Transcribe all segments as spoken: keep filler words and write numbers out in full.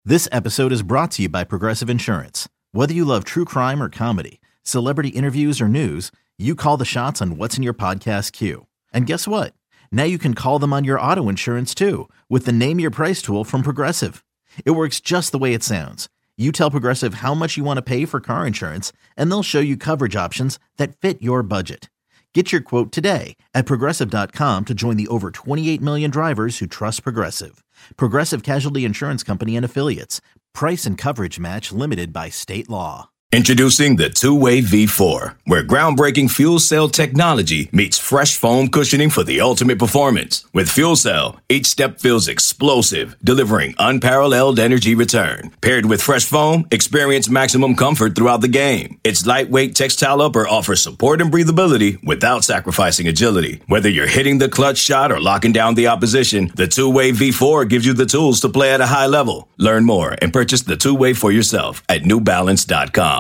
This episode is brought to you by Progressive Insurance. Whether you love true crime or comedy, celebrity interviews or news, you call the shots on what's in your podcast queue. And guess what? Now you can call them on your auto insurance too with the Name Your Price tool from Progressive. It works just the way it sounds. You tell Progressive how much you want to pay for car insurance, and they'll show you coverage options that fit your budget. Get your quote today at Progressive dot com to join the over twenty-eight million drivers who trust Progressive. Progressive Casualty Insurance Company and Affiliates. Price and coverage match limited by state law. Introducing the Two-Way V four, where groundbreaking fuel cell technology meets fresh foam cushioning for the ultimate performance. With fuel cell, each step feels explosive, delivering unparalleled energy return. Paired with fresh foam, experience maximum comfort throughout the game. Its lightweight textile upper offers support and breathability without sacrificing agility. Whether you're hitting the clutch shot or locking down the opposition, the Two-Way V four gives you the tools to play at a high level. Learn more and purchase the Two-Way for yourself at new balance dot com.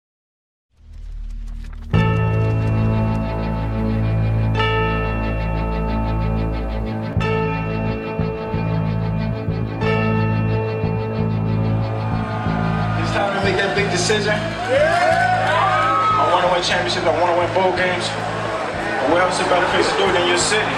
Make that big decision. I want to win championships. I want to win bowl games. And where else a better place to do it than your city?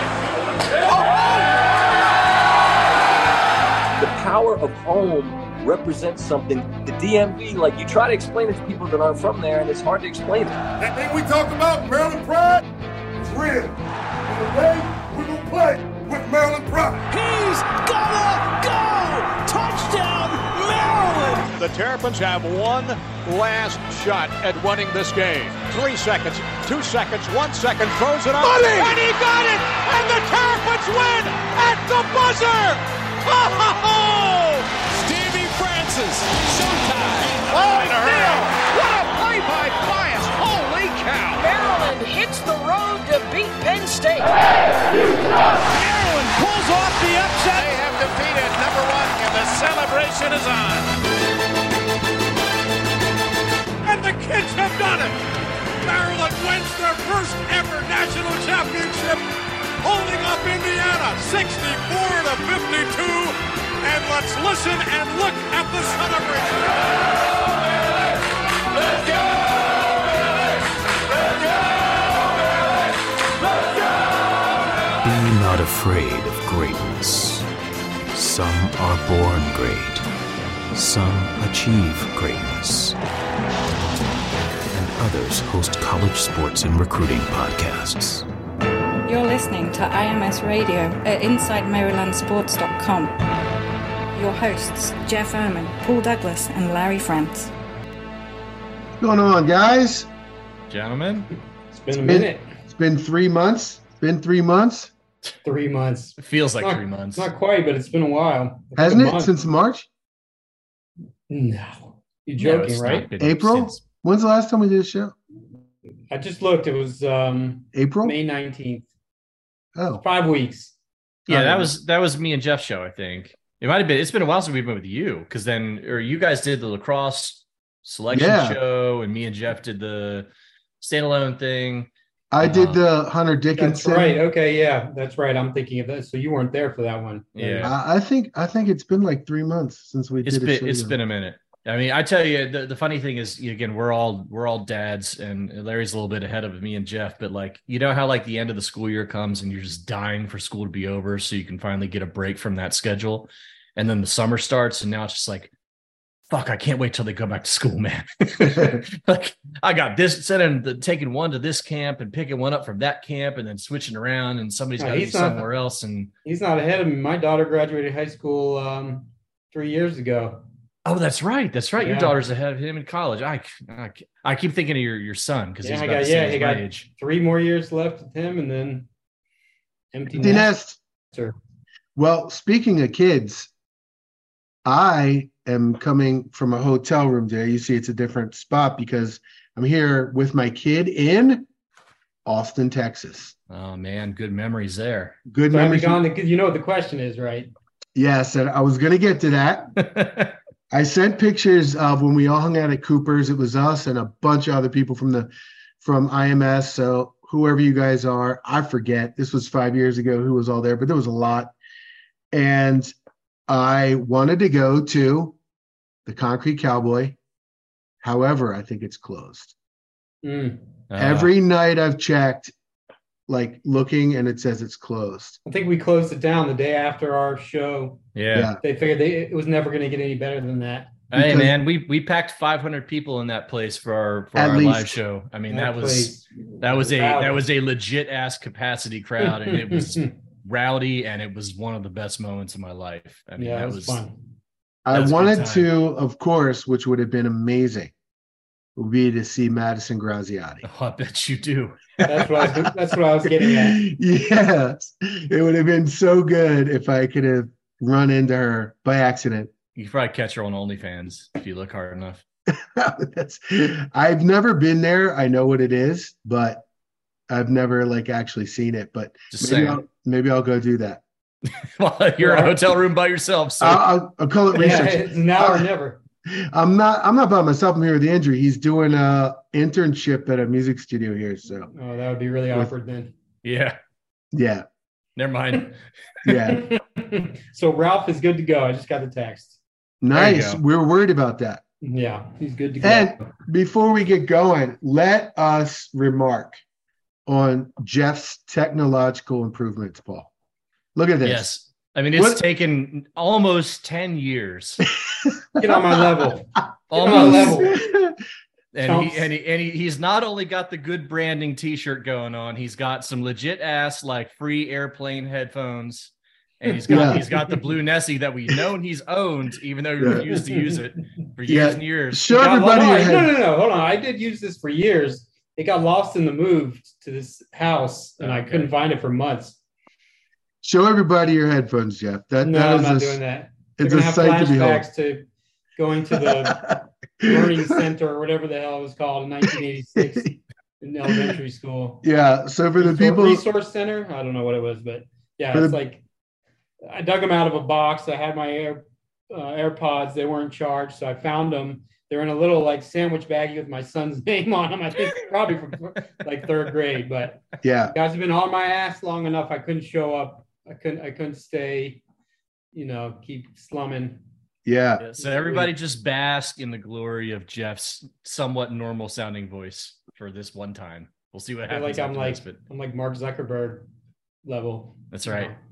The power of home represents something. The D M V, like you try to explain it to people that aren't from there, and it's hard to explain it. That thing we talk about, Maryland pride, is real. And today, we're going to play with Maryland pride. He's gonna go! Touchdown, Maryland! The Terrapins have one last shot at winning this game. Three seconds, two seconds, one second, throws it up. Money! And he got it! And the Terrapins win at the buzzer! Oh! Stevie Francis, showtime! Oh, Neil! What a play by Bias! Holy cow! Maryland hits the road to beat Penn State. Maryland pulls off the upset. They have defeated number one, and the celebration is on. And the kids have done it. Maryland wins their first ever national championship, holding up Indiana sixty-four to fifty-two. And let's listen and look at the celebration. Let's go! Let's go! Let's go! Be not afraid of greatness. Some are born great. Some achieve greatness. And others host college sports and recruiting podcasts. You're listening to I M S Radio at inside maryland sports dot com. Your hosts, Jeff Erman, Paul Douglas, and Larry France. What's going on, guys? Gentlemen, it's been a minute. It's been three months. It's been three months. Three months. It feels like not, three months. Not quite, but it's been a while. Hasn't a it? month. Since March? No. You're joking, no, right? April? Since... When's the last time we did a show? I just looked. It was um, April? May nineteenth. Oh. Five weeks. Yeah, that was that was me and Jeff's show, I think. It might have been. It's been a while since we've been with you, because then, or you guys did the lacrosse selection yeah. show, and me and Jeff did the standalone thing. I uh, did the Hunter Dickinson. That's right. Okay, yeah, that's right. I'm thinking of that. So you weren't there for that one. Yeah, I, I think I think it's been like three months since we it's did. Been, a show it's now. been a minute. I mean, I tell you, the, the funny thing is, again, we're all we're all dads, and Larry's a little bit ahead of me and Jeff. But like, you know how like the end of the school year comes, and you're just dying for school to be over, so you can finally get a break from that schedule. And then the summer starts, and now it's just like, fuck, I can't wait till they go back to school, man. Like, I got this, sending the taking one to this camp and picking one up from that camp, and then switching around, and somebody's No, got to be he's not- somewhere else. And He's not ahead of me. My daughter graduated high school um, three years ago. oh, that's right, that's right. Your Yeah. daughter's ahead of him in college. I I, I keep thinking of your your son because Yeah, he's I about got the same yeah, as he my got age. three more years left with him, and then empty Empty nest. nest. Well, speaking of kids, I am coming from a hotel room there. You see, it's a different spot because I'm here with my kid in Austin, Texas. Oh man, good memories there. Good So have you memories. gone to, you know what the question is, right? Yes, and I was going to get to that. I sent pictures of when we all hung out at Cooper's. It was us and a bunch of other people from the from I M S. So whoever you guys are, I forget. This was five years ago who was all there, but there was a lot. And I wanted to go to the Concrete Cowboy. However, I think it's closed. Mm. Uh, Every night I've checked, like looking, and it says it's closed. I think we closed it down the day after our show. yeah. Yeah. They figured they, it was never going to get any better than that. Hey Because- man, we we packed five hundred people in that place for our for At our least. live show. I mean, that, That was place that was a rowdy. that was a legit ass capacity crowd, and it was rowdy, and it was one of the best moments of my life. I mean, yeah, that it was, was fun. I That's a good wanted time. to, of course, which would have been amazing, would be to see Madison Graziati. Oh, I bet you do. That's what I was, that's what I was getting at. Yes, it would have been so good if I could have run into her by accident. You can probably catch her on OnlyFans if you look hard enough. That's, I've never been there. I know what it is, but I've never like actually seen it. But Just maybe saying. I'll, maybe I'll go do that. Well, you're in a hotel room by yourself, so I'll, I'll, I'll call it Yeah, research. it's now or never. I'm not. I'm not by myself. I'm here with Andrew. He's doing a internship at a music studio here. So Oh, that would be really With- awkward then. yeah. yeah, Never mind. yeah, So Ralph is good to go. I just got the text. nice. go. We're worried about that. Yeah, he's good to go. And before we get going, let us remark on Jeff's technological improvements, Paul. Look at this. Yes. I mean, it's What- taken almost ten years. Get on my level. Almost. level. And, Chumps. he, and, he, and he, he's not only got the good branding t-shirt going on, he's got some legit ass like free airplane headphones. And he's got Yeah. he's got the blue Nessie that we've known he's owned, even though he Yeah. refused to use it for Yeah. years and years. Show Got- everybody hold your on. No, head. no, no. Hold on. I did use this for years. It got lost in the move to this house, and I Okay. couldn't find it for months. Show everybody your headphones, Jeff. That No, that I'm is not a, doing that. They're it's gonna a have sight to behold. flashbacks to going to the learning center or whatever the hell it was called in nineteen eighty-six in elementary school. Yeah. So for the Resor- people, resource center. I don't know what it was, but yeah, For it's the- like I dug them out of a box. I had my Air uh, AirPods. They weren't charged, so I found them. They're in a little like sandwich baggie with my son's name on them. I think probably from like third grade. But yeah, guys have been on my ass long enough. I couldn't show up. I couldn't. I couldn't stay. You know, keep slumming. yeah. Yeah, so everybody just bask in the glory of Jeff's somewhat normal sounding voice for this one time. We'll see what I feel happens. like I'm after like this, but I'm like Mark Zuckerberg level. that's you right. know.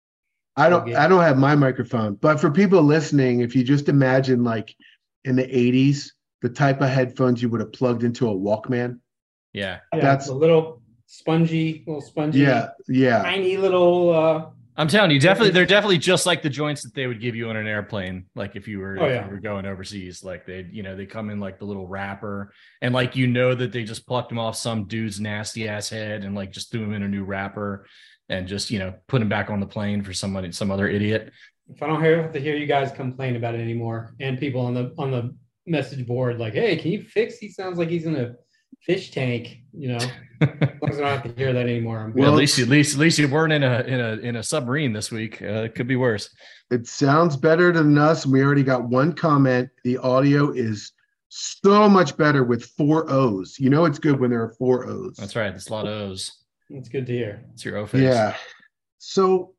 I don't. Okay. I don't have my microphone, but for people listening, if you just imagine like in the eighties, the type of headphones you would have plugged into a Walkman. Yeah. Yeah, That's- a little spongy, little spongy, Yeah, yeah, tiny little. uh I'm telling you, definitely, they're definitely just like the joints that they would give you on an airplane. Like if you were, Oh, if yeah. you were going overseas, like they, you know, they come in like the little wrapper, and like you know that they just plucked them off some dude's nasty ass head and like just threw them in a new wrapper, and just you know put them back on the plane for somebody, some other idiot. If I don't hear, have to hear you guys complain about it anymore, and people on the on the message board like, "Hey, can you fix? He sounds like he's in a fish tank." You know, as long as I don't have to hear that anymore. I'm good. Well, at least, at least, at least you weren't in a in a in a submarine this week. Uh, it could be worse. it sounds better than us. We already got one comment. The audio is so much better with four O's. You know, it's good when there are four O's. That's right. It's a lot of O's. It's good to hear. It's your O face. Yeah. So,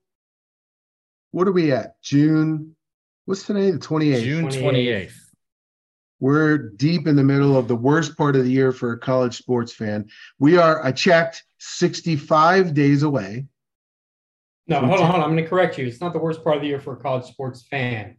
what are we at? June. What's today? The twenty-eighth. June twenty-eighth. We're deep in the middle of the worst part of the year for a college sports fan. We are, I checked, sixty-five days away. No, hold on, hold on. I'm going to correct you. It's not the worst part of the year for a college sports fan.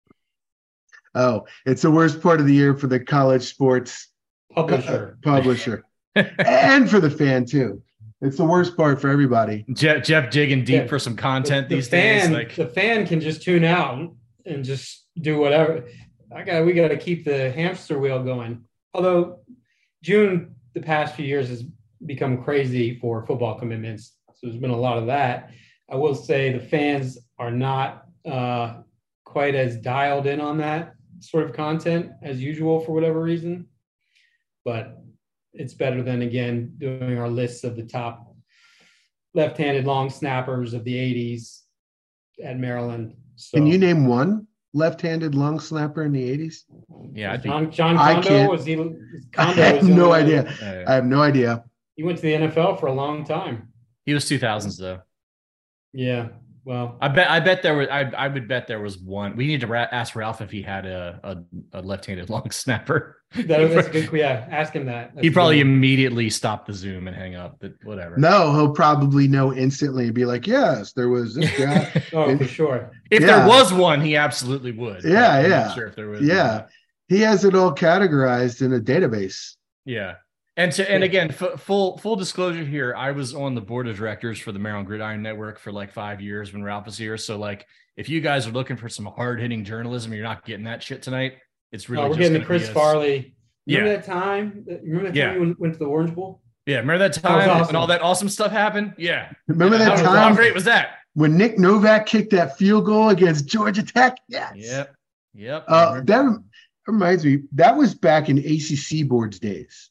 Oh, it's the worst part of the year for the college sports Publisher. publisher and for the fan, too. It's the worst part for everybody. Jeff, Jeff digging deep Yeah. for some content the these fan, days. Like the fan can just tune out and just do whatever. I got we got to keep the hamster wheel going. Although June the past few years has become crazy for football commitments, so there's been a lot of that. I will say the fans are not uh, quite as dialed in on that sort of content as usual for whatever reason, but it's better than again doing our lists of the top left-handed long snappers of the eighties at Maryland. So, Can you name one left-handed long snapper in the eighties? yeah, I think John, John I Kondo can't- was he? I Kondo have was the no only- idea. I have no idea. He went to the N F L for a long time. he was two thousands though. Yeah, Well, I bet I bet there was I I would bet there was one. We need to ra- ask Ralph if he had a a, a left-handed long snapper. That, that's a good. Yeah, ask him that. That's he probably immediately stop the Zoom and hang up. But whatever. No, he'll probably know instantly and be like, "Yes, there was this guy." Oh, and, for sure. If yeah. there was one, he absolutely would. Yeah, I'm yeah. not sure if there was. Yeah, one. he has it all categorized in a database. Yeah. And to, and again, f- full full disclosure here, I was on the board of directors for the Maryland Gridiron Network for like five years when Ralph was here. So like, if you guys are looking for some hard hitting journalism, you're not getting that shit tonight. It's really oh, we're just getting the Chris Farley. Remember yeah. that time? Remember that time yeah. you went, went to the Orange Bowl? Yeah, remember that time that awesome. when all that awesome stuff happened? Yeah. Remember yeah, that how, time? How great was that? When Nick Novak kicked that field goal against Georgia Tech? Yes. Yep. Yep. Uh, that reminds me. That was back in A C C boards days.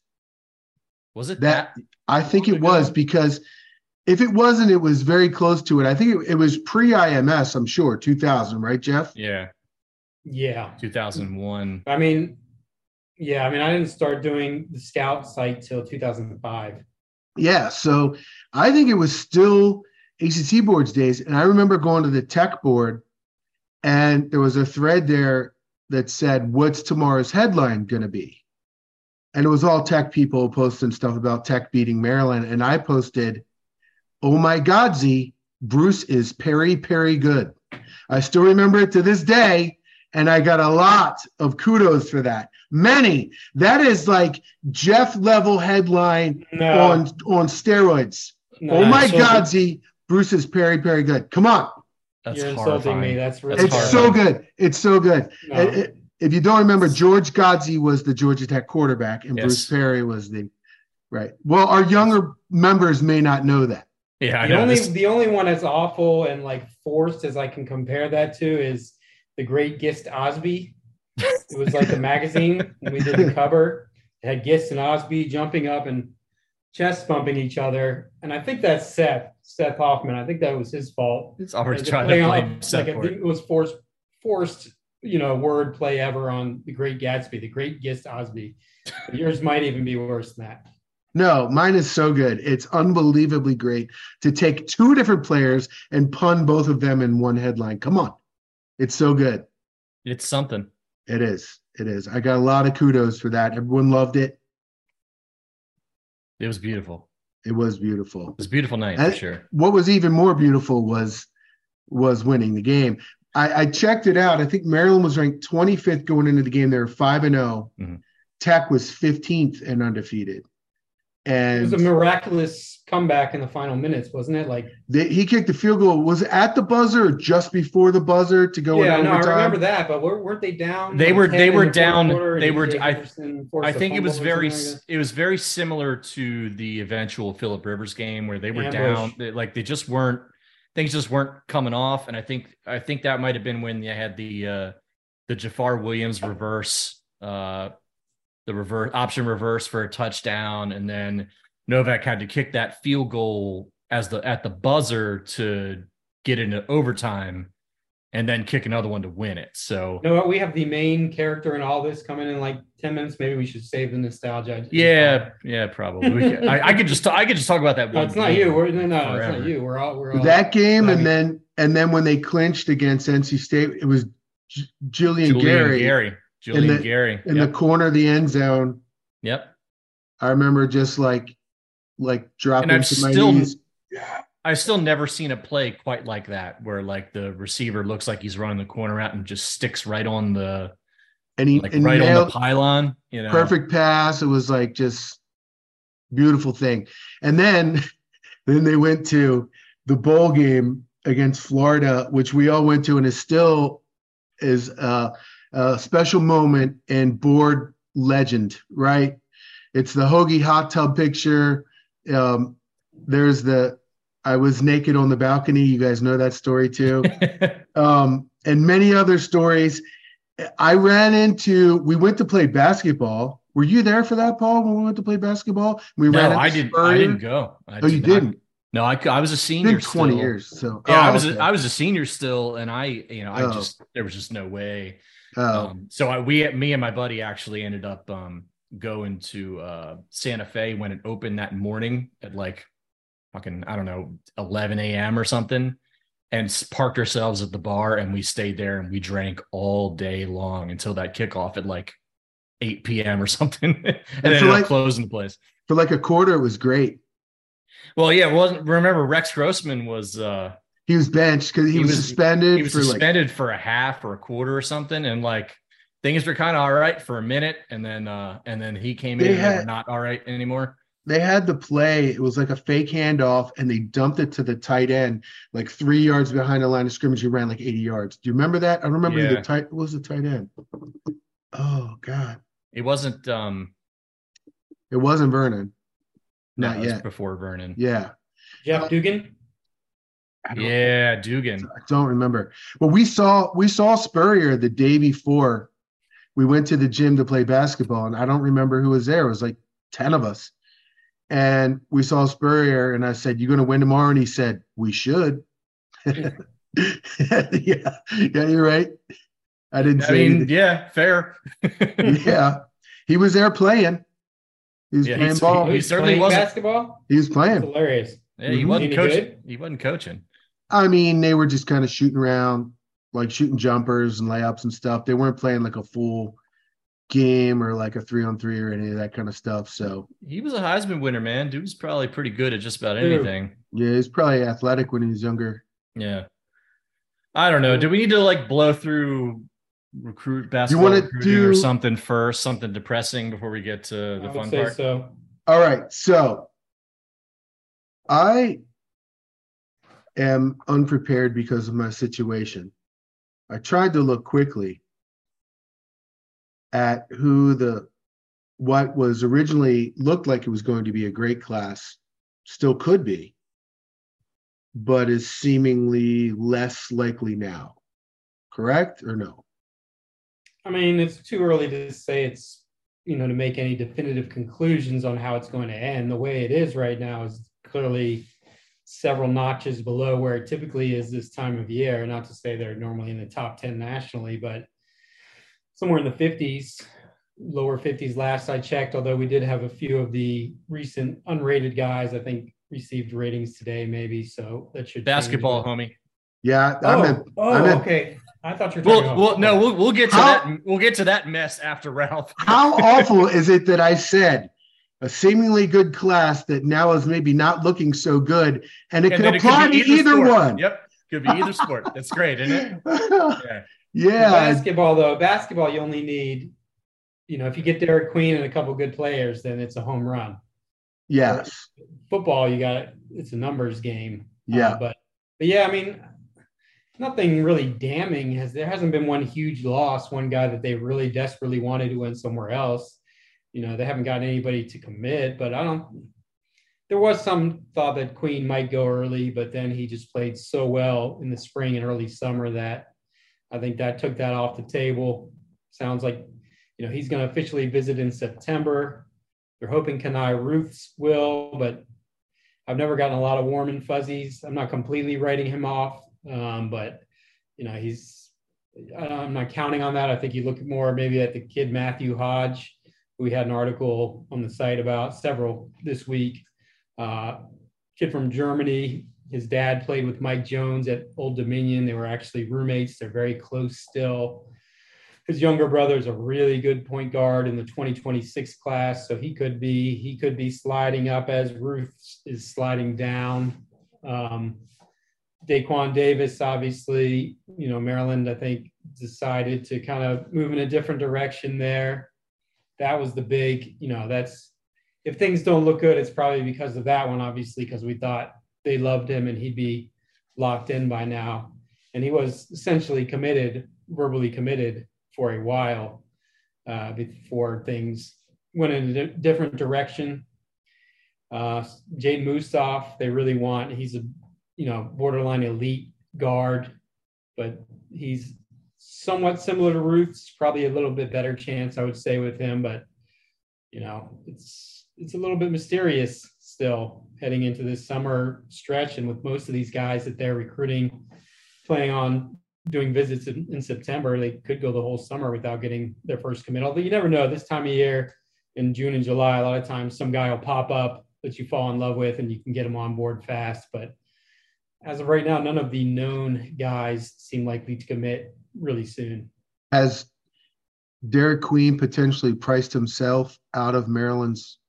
Was it that? that? I think it was, because if it wasn't, it was very close to it. I think it, it was pre-I M S, I'm sure, two thousand, right, Jeff? Yeah. Yeah. two thousand one. I mean, yeah, I mean, I didn't start doing the scout site till two thousand five. Yeah, so I think it was still A C C boards days. And I remember going to the tech board, and there was a thread there that said, "What's tomorrow's headline going to be?" And it was all tech people posting stuff about Tech beating Maryland. And I posted, "Oh my God, Z, Bruce is Perry, Perry good." I still remember it to this day. And I got a lot of kudos for that. Many. That is like Jeff level headline no. on, on steroids. No, oh my so God, Z, Bruce is Perry, Perry good. Come on. That's You're insulting me. That's really It's horrifying. so good. It's so good. No. It, it, if you don't remember, George Godsey was the Georgia Tech quarterback, and yes. Bruce Perry was the right. Well, our younger members may not know that. Yeah, I the know only this. the only one that's awful and like forced as I can compare that to is the Great Gist Osby. It was like the magazine when we did the cover. It had Gist and Osby jumping up and chest bumping each other, and I think that's Seth Seth Hoffman. I think that was his fault. It's always like, trying to blame like, Seth like for it. It was forced forced. You know, word play ever on the Great Gatsby, the Great Gist Osby. Yours might even be worse than that. No, mine is so good. It's unbelievably great to take two different players and pun both of them in one headline. Come on. It's so good. It's something. It is. It is. I got a lot of kudos for that. Everyone loved it. It was beautiful. It was beautiful. It was a beautiful night and for sure. What was even more beautiful was was winning the game. I, I checked it out. I think Maryland was ranked twenty-fifth going into the game. They were five and oh. Mm-hmm. Tech was fifteenth and undefeated. And it was a miraculous comeback in the final minutes, wasn't it? Like they, he kicked the field goal. Was it at the buzzer or just before the buzzer to go? Yeah, in no, I overtime? remember that. But weren't they down? They like were. They were down. They were. I, I think it was very. Like it was very similar to the eventual Phillip Rivers game where they were Ambush. down. They, like they just weren't. Things just weren't coming off, and I think I think that might have been when they had the uh, the Jafar Williams reverse, uh, the reverse option reverse for a touchdown, and then Novak had to kick that field goal as the at the buzzer to get into overtime, and then kick another one to win it. So you know what? We have the main character in all this coming in like ten minutes. Maybe we should save the nostalgia. Yeah, yeah, probably. We could, I, I could just I could just talk about that. No, one it's not game you. We're, no, no, forever. it's not you. We're all we're all that game, and I mean, then and then when they clinched against N C State, it was J- Julian, Julian Gary, Gary, Julian in the, Gary in yep. the corner of the end zone. Yep. I remember just like like dropping And I've to my still, knees. I've still never seen a play quite like that, where like the receiver looks like he's running the corner out and just sticks right on the, and he like and right nailed, on the pylon. You know, perfect pass. It was like just beautiful thing. And then then they went to the bowl game against Florida, which we all went to, and is still is a, a special moment in board legend, right? It's the Hoagie hot tub picture. Um, there's the I was naked on the balcony. You guys know that story too. um, and many other stories. I ran into, we went to play basketball. Were you there for that, Paul, when we went to play basketball? We no, ran into I didn't. Spurrier. I didn't go. I Oh, you did not. didn't? No, I, I was a senior. It's been twenty still. years. So yeah, oh, I was. okay. A, I was a senior still, and I, you know, I Oh. just there was just no way. Oh. Um, so I, we, me and my buddy actually ended up um, going to uh, Santa Fe when it opened that morning at like fucking I don't know eleven a.m. or something. and parked ourselves at the bar, and we stayed there and we drank all day long until that kickoff at like eight p.m. or something. and and then ended like, up closing the place. For like a quarter, it was great. Well, yeah, it wasn't. Remember, Rex Grossman was uh, he was benched because he, he was suspended. He was for suspended like, for a half or a quarter or something, and like things were kind of all right for a minute, and then uh, and then he came in and had, they were not all right anymore. They had the play. It was like a fake handoff, and they dumped it to the tight end, like three yards behind the line of scrimmage. He ran like eighty yards. Do you remember that? I don't remember yeah. the tight. What was the tight end? Oh God, it wasn't. Um, it wasn't Vernon. No, Not yet. Before Vernon. Yeah. Jeff uh, Dugan. Yeah, Dugan. I don't remember. But we saw we saw Spurrier the day before. We went to the gym to play basketball, and I don't remember who was there. It was like ten of us. And we saw Spurrier, and I said, "You going to win tomorrow?" And he said, "We should." yeah, yeah, you're right. I didn't I say mean, anything. Yeah, fair. yeah, he was there playing. He was yeah, playing ball. He, he certainly was basketball. He was playing. That's hilarious. Yeah, he mm-hmm. wasn't coaching. Good? He wasn't coaching. I mean, they were just kind of shooting around, like shooting jumpers and layups and stuff. They weren't playing like a full game or like a three on three or any of that kind of stuff. So he was a Heisman winner, man. Dude was probably pretty good at just about anything. Yeah, he's probably athletic when he was younger. Yeah. I don't know. Do we need to like blow through recruit basketball you recruiting do... or something first, something depressing before we get to the I fun would say part? So. All right. So I am unprepared because of my situation. I tried to look quickly at who the what was originally looked like it was going to be a great class, still could be, but is seemingly less likely now. Correct or no? I mean, it's too early to say it's, you know, to make any definitive conclusions on how it's going to end. The way it is right now is clearly several notches below where it typically is this time of year. Not to say they're normally in the top ten nationally, but somewhere in the fifties, lower fifties last I checked, although we did have a few of the recent unrated guys, I think, received ratings today maybe, so that should basketball, homie. Yeah. Oh, I'm in, oh I'm in. okay. I thought you were talking we'll, about we'll, no, we'll, we'll get to how, that. We'll get to that mess after Ralph. How awful is it that I said a seemingly good class that now is maybe not looking so good, and it and could apply it could to either, either one. Yep, could be either sport. That's great, isn't it? Yeah. Yeah. Basketball, though, basketball, you only need, you know, if you get Derek Queen and a couple good players, then it's a home run. Yes. Football, you got it's a numbers game. Yeah. Uh, but, but yeah, I mean, nothing really damning. Has there hasn't been one huge loss, one guy that they really desperately wanted to win somewhere else. You know, they haven't gotten anybody to commit, but I don't. There was some thought that Queen might go early, but then he just played so well in the spring and early summer that I think that took that off the table. Sounds like, you know, he's going to officially visit in September. They're hoping Kenai Ruths will, but I've never gotten a lot of warm and fuzzies. I'm not completely writing him off, um, but, you know, he's – I'm not counting on that. I think you look more maybe at the kid Matthew Hodge, who we had an article on the site about, several this week. Uh, kid from Germany. His dad played with Mike Jones at Old Dominion. They were actually roommates. They're very close still. His younger brother is a really good point guard in the twenty twenty-six class, so he could be he could be sliding up as Ruth is sliding down. Um, Daquan Davis, obviously, you know, Maryland, I think, decided to kind of move in a different direction there. That was the big, you know, that's if things don't look good, it's probably because of that one, obviously, because we thought they loved him and he'd be locked in by now. And he was essentially committed, verbally committed for a while uh, before things went in a different direction. Uh, Jaden Musoff, they really want, he's a, you know, borderline elite guard, but he's somewhat similar to Ruth's, probably a little bit better chance, I would say, with him, but, you know, it's, it's a little bit mysterious still heading into this summer stretch. And with most of these guys that they're recruiting, planning on doing visits in, in September, they could go the whole summer without getting their first commit. Although you never know, this time of year in June and July, a lot of times some guy will pop up that you fall in love with and you can get him on board fast. But as of right now, none of the known guys seem likely to commit really soon. Has Derek Queen potentially priced himself out of Maryland's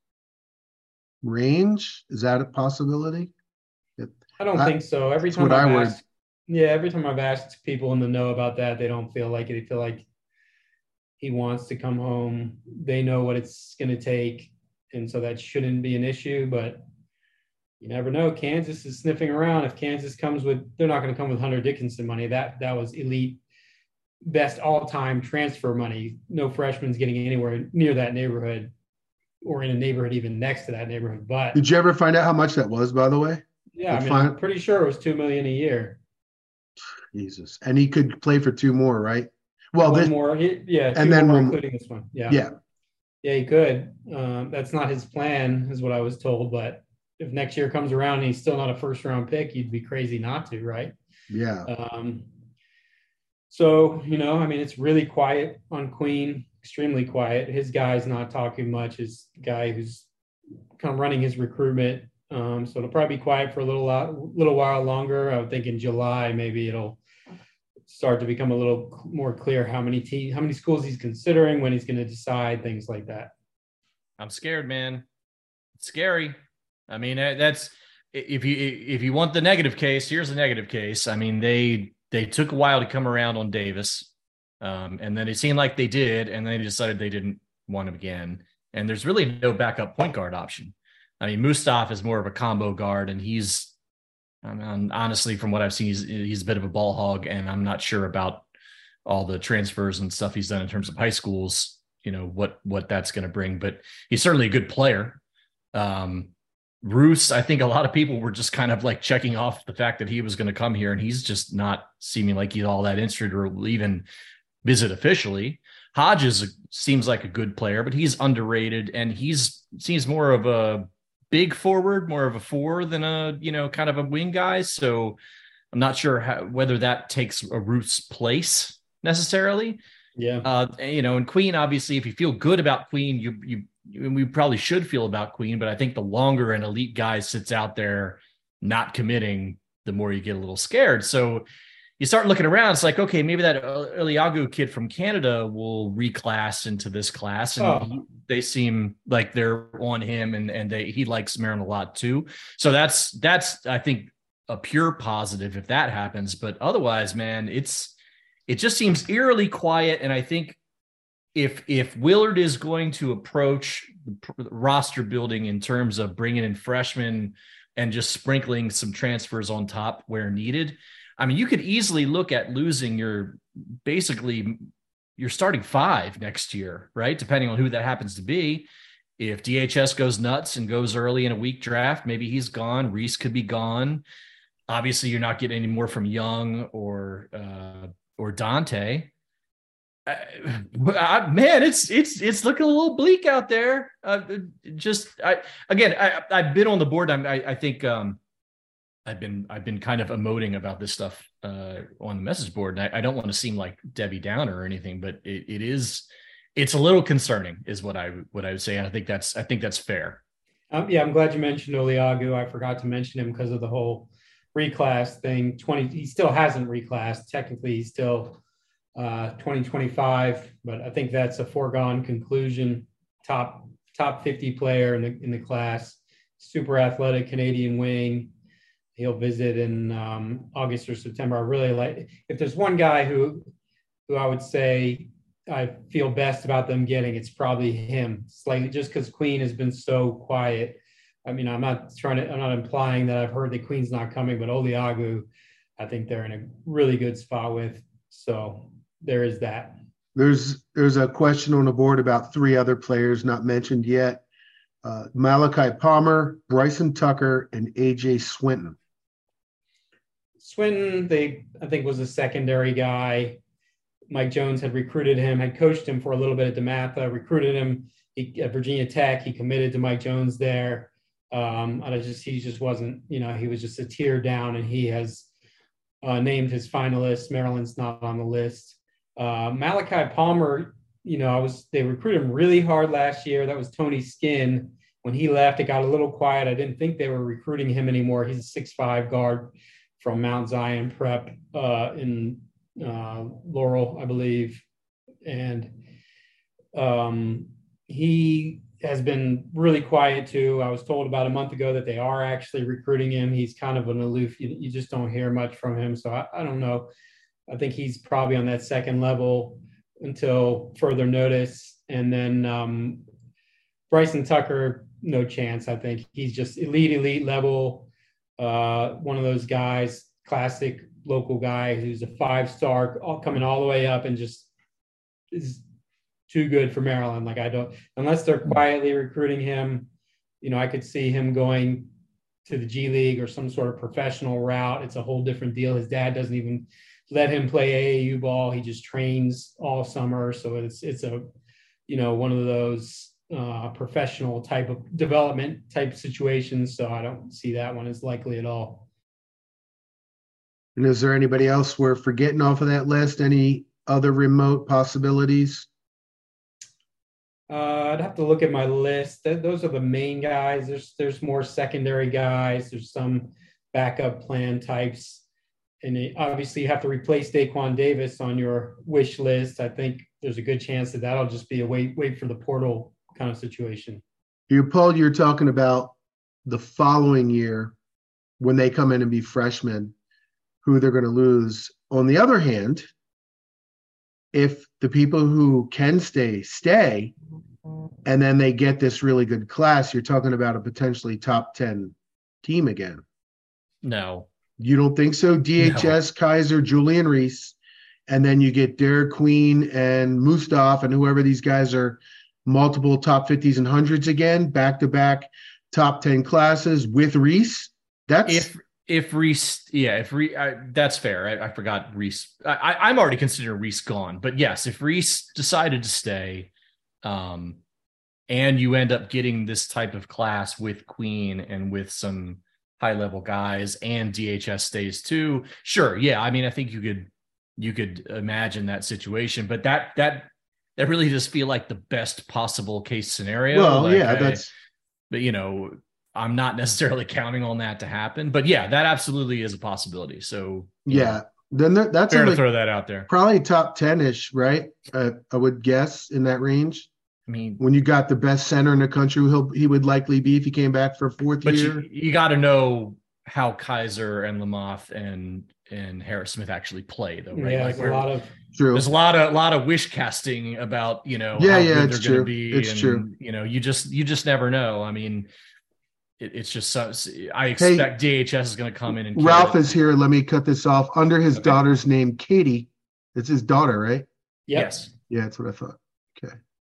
range? Is that a possibility? I don't I, think so. Every time I've asked, yeah, every time I've asked people in the know about that, they don't feel like it. They feel like he wants to come home. They know what it's going to take, and so that shouldn't be an issue. But you never know. Kansas is sniffing around. If Kansas comes with, they're not going to come with Hunter Dickinson money. That that was elite, best all-time transfer money. No freshman's getting anywhere near that neighborhood, or in a neighborhood even next to that neighborhood. But did you ever find out how much that was, by the way? Yeah, I mean, find... I'm pretty sure it was two million a year. Jesus, and he could play for two more, right? Well, one this more, he, yeah, two and then more, one... including this one. Yeah, yeah, yeah, he could. Um, that's not his plan, is what I was told, but. If next year comes around and he's still not a first round pick, you'd be crazy not to, right? Yeah. Um, so, you know, I mean, it's really quiet on Queen, extremely quiet. His guy's not talking much. His guy who's kind of running his recruitment. Um, so it'll probably be quiet for a little while, little while longer. I would think in July, maybe it'll start to become a little more clear how many te- how many schools he's considering, when he's going to decide, things like that. I'm scared, man. It's scary. I mean, that's if you if you want the negative case, here's the negative case. I mean, they they took a while to come around on Davis, um, and then it seemed like they did, and then they decided they didn't want him again. And there's really no backup point guard option. I mean, Mustaf is more of a combo guard, and he's, I mean, honestly, from what I've seen, he's he's a bit of a ball hog, and I'm not sure about all the transfers and stuff he's done in terms of high schools. You know what what that's going to bring, but he's certainly a good player. Um, Roos, I think a lot of people were just kind of like checking off the fact that he was going to come here, and he's just not seeming like he's all that interested or will even visit officially. Hodges seems like a good player, but he's underrated, and he's seems more of a big forward, more of a four than a, you know, kind of a wing guy. So I'm not sure how, whether that takes a Roos place necessarily. Yeah. Uh, you know, and Queen, obviously, if you feel good about Queen, you, you, we probably should feel about Queen, but I think the longer an elite guy sits out there not committing, the more you get a little scared. So you start looking around, it's like, okay, maybe that Eliagu kid from Canada will reclass into this class. And oh. they seem like they're on him, and, and they, he likes Maryland a lot too. So that's, that's, I think, a pure positive if that happens. But otherwise, man, it's, it just seems eerily quiet. And I think if if Willard is going to approach the roster building in terms of bringing in freshmen and just sprinkling some transfers on top where needed, I mean, you could easily look at losing your basically your starting five next year, right? Depending on who that happens to be. If D H S goes nuts and goes early in a weak draft, maybe he's gone. Reese could be gone. Obviously, you're not getting any more from Young or uh, or Dante. Uh, I, man, it's it's it's looking a little bleak out there. Uh, just I again, I, I've been on the board. I'm, I I think um, I've been I've been kind of emoting about this stuff uh, on the message board. And I, I don't want to seem like Debbie Downer or anything, but it, it is it's a little concerning, is what I what I would say. And I think that's I think that's fair. Um, yeah, I'm glad you mentioned Eliagu. I forgot to mention him because of the whole reclass thing. twenty he still hasn't reclassed. Technically, he's still uh, twenty twenty-five, but I think that's a foregone conclusion. Top top fifty player in the in the class. Super athletic Canadian wing. He'll visit in um, August or September. I really like. If there's one guy who who I would say I feel best about them getting, it's probably him. Slightly, just because Queen has been so quiet. I mean, I'm not trying to, I'm not implying that I've heard that Queen's not coming, but Eliagu, I think they're in a really good spot with. So there is that. There's there's a question on the board about three other players not mentioned yet. Uh, Malachi Palmer, Bryson Tucker, and A J Swinton. Swinton, they I think was a secondary guy. Mike Jones had recruited him, had coached him for a little bit at DeMatha, recruited him he, at Virginia Tech. He committed to Mike Jones there. Um, I just he just wasn't, you know, he was just a tier down, and he has uh, named his finalists. Maryland's not on the list. Uh, Malachi Palmer, you know, I was they recruited him really hard last year. That was Tony Skinn. When he left, it got a little quiet. I didn't think they were recruiting him anymore. He's a six five guard, from Mount Zion Prep uh, in uh, Laurel, I believe. And um, he has been really quiet too. I was told about a month ago that they are actually recruiting him. He's kind of an aloof. You, you just don't hear much from him. So I, I don't know. I think he's probably on that second level until further notice. And then um, Bryson Tucker, no chance. I think he's just elite, elite level. Uh, one of those guys, classic local guy who's a five-star, all coming all the way up and just is too good for Maryland. Like I don't, unless they're quietly recruiting him, you know, I could see him going to the G League or some sort of professional route. It's a whole different deal. His dad doesn't even let him play A A U ball. He just trains all summer. So it's, it's a, you know, one of those uh, professional type of development type situations. So I don't see that one as likely at all. And is there anybody else we're forgetting off of that list? Any other remote possibilities? Uh, I'd have to look at my list. Th- those are the main guys. There's there's more secondary guys. There's some backup plan types. And it, obviously you have to replace Daquan Davis on your wish list. I think there's a good chance that that'll just be a wait wait for the portal kind of situation. You, Paul, you're talking about the following year when they come in and be freshmen, who they're going to lose. On the other hand, if the people who can stay, stay, and then they get this really good class, you're talking about a potentially top ten team again. No. You don't think so? D H S, no. Kaiser, Julian Reese, and then you get Derek Queen and Mustaf and whoever these guys are, multiple top fifties and hundreds again, back-to-back top ten classes with Reese? That's... If If Reese, yeah, if Reese, I, that's fair. I, I forgot Reese. I, I'm already considering Reese gone, but yes, if Reese decided to stay, um, and you end up getting this type of class with Queen and with some high level guys, and D H S stays too, sure, yeah. I mean, I think you could you could imagine that situation, but that that that really does feel like the best possible case scenario. Well, like yeah, I, that's. But you know. I'm not necessarily counting on that to happen, but yeah, that absolutely is a possibility. So yeah, know, then there, that's fair like to throw that out there. Probably top ten-ish, right? Uh, I would guess in that range. I mean, when you got the best center in the country, he'll he would likely be if he came back for a fourth but year. you, you got to know how Kaiser and Lamoth and and Harris Smith actually play, though, right? Yeah, like there's a lot of true. There's a lot of lot of wish casting about you know yeah how yeah good it's they're going to true. be. It's and, true. You know, you just you just never know. I mean. It, it's just so, I expect hey, D H S is going to come in and Ralph is here. Let me cut this off. Under his okay. daughter's name, Katie. It's his daughter, right? Yep. Yes. Yeah, that's what I thought. Okay.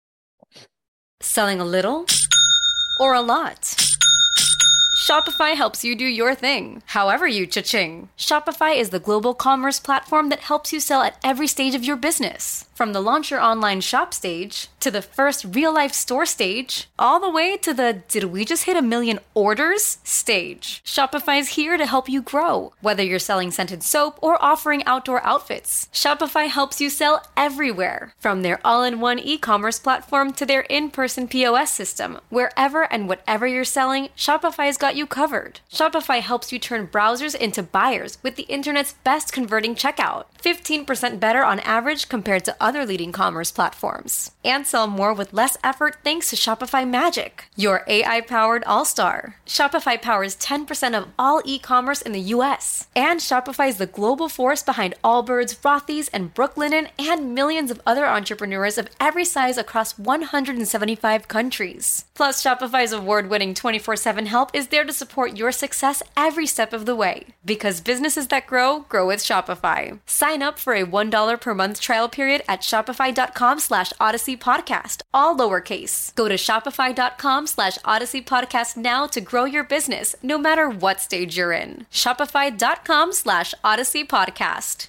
Selling a little or a lot? Shopify helps you do your thing, however you cha-ching. Shopify is the global commerce platform that helps you sell at every stage of your business. From the launch your online shop stage, to the first real-life store stage, all the way to the did we just hit a million orders stage. Shopify's here to help you grow. Whether you're selling scented soap or offering outdoor outfits, Shopify helps you sell everywhere. From their all-in-one e-commerce platform to their in-person P O S system, wherever and whatever you're selling, Shopify's got you covered. Shopify helps you turn browsers into buyers with the internet's best converting checkout. fifteen percent better on average compared to other leading commerce platforms. And sell more with less effort thanks to Shopify Magic, your A I-powered all-star. Shopify powers ten percent of all e-commerce in the U S. And Shopify is the global force behind Allbirds, Rothy's, and Brooklinen, and millions of other entrepreneurs of every size across one hundred seventy-five countries. Plus, Shopify's award-winning twenty-four seven help is there to support your success every step of the way. Because businesses that grow, grow with Shopify. Sign up for a one dollar per month trial period at shopify.com slash Odyssey Podcast, all lowercase. Go to shopify.com slash Odyssey Podcast now to grow your business, no matter what stage you're in. Shopify.com slash Odyssey Podcast.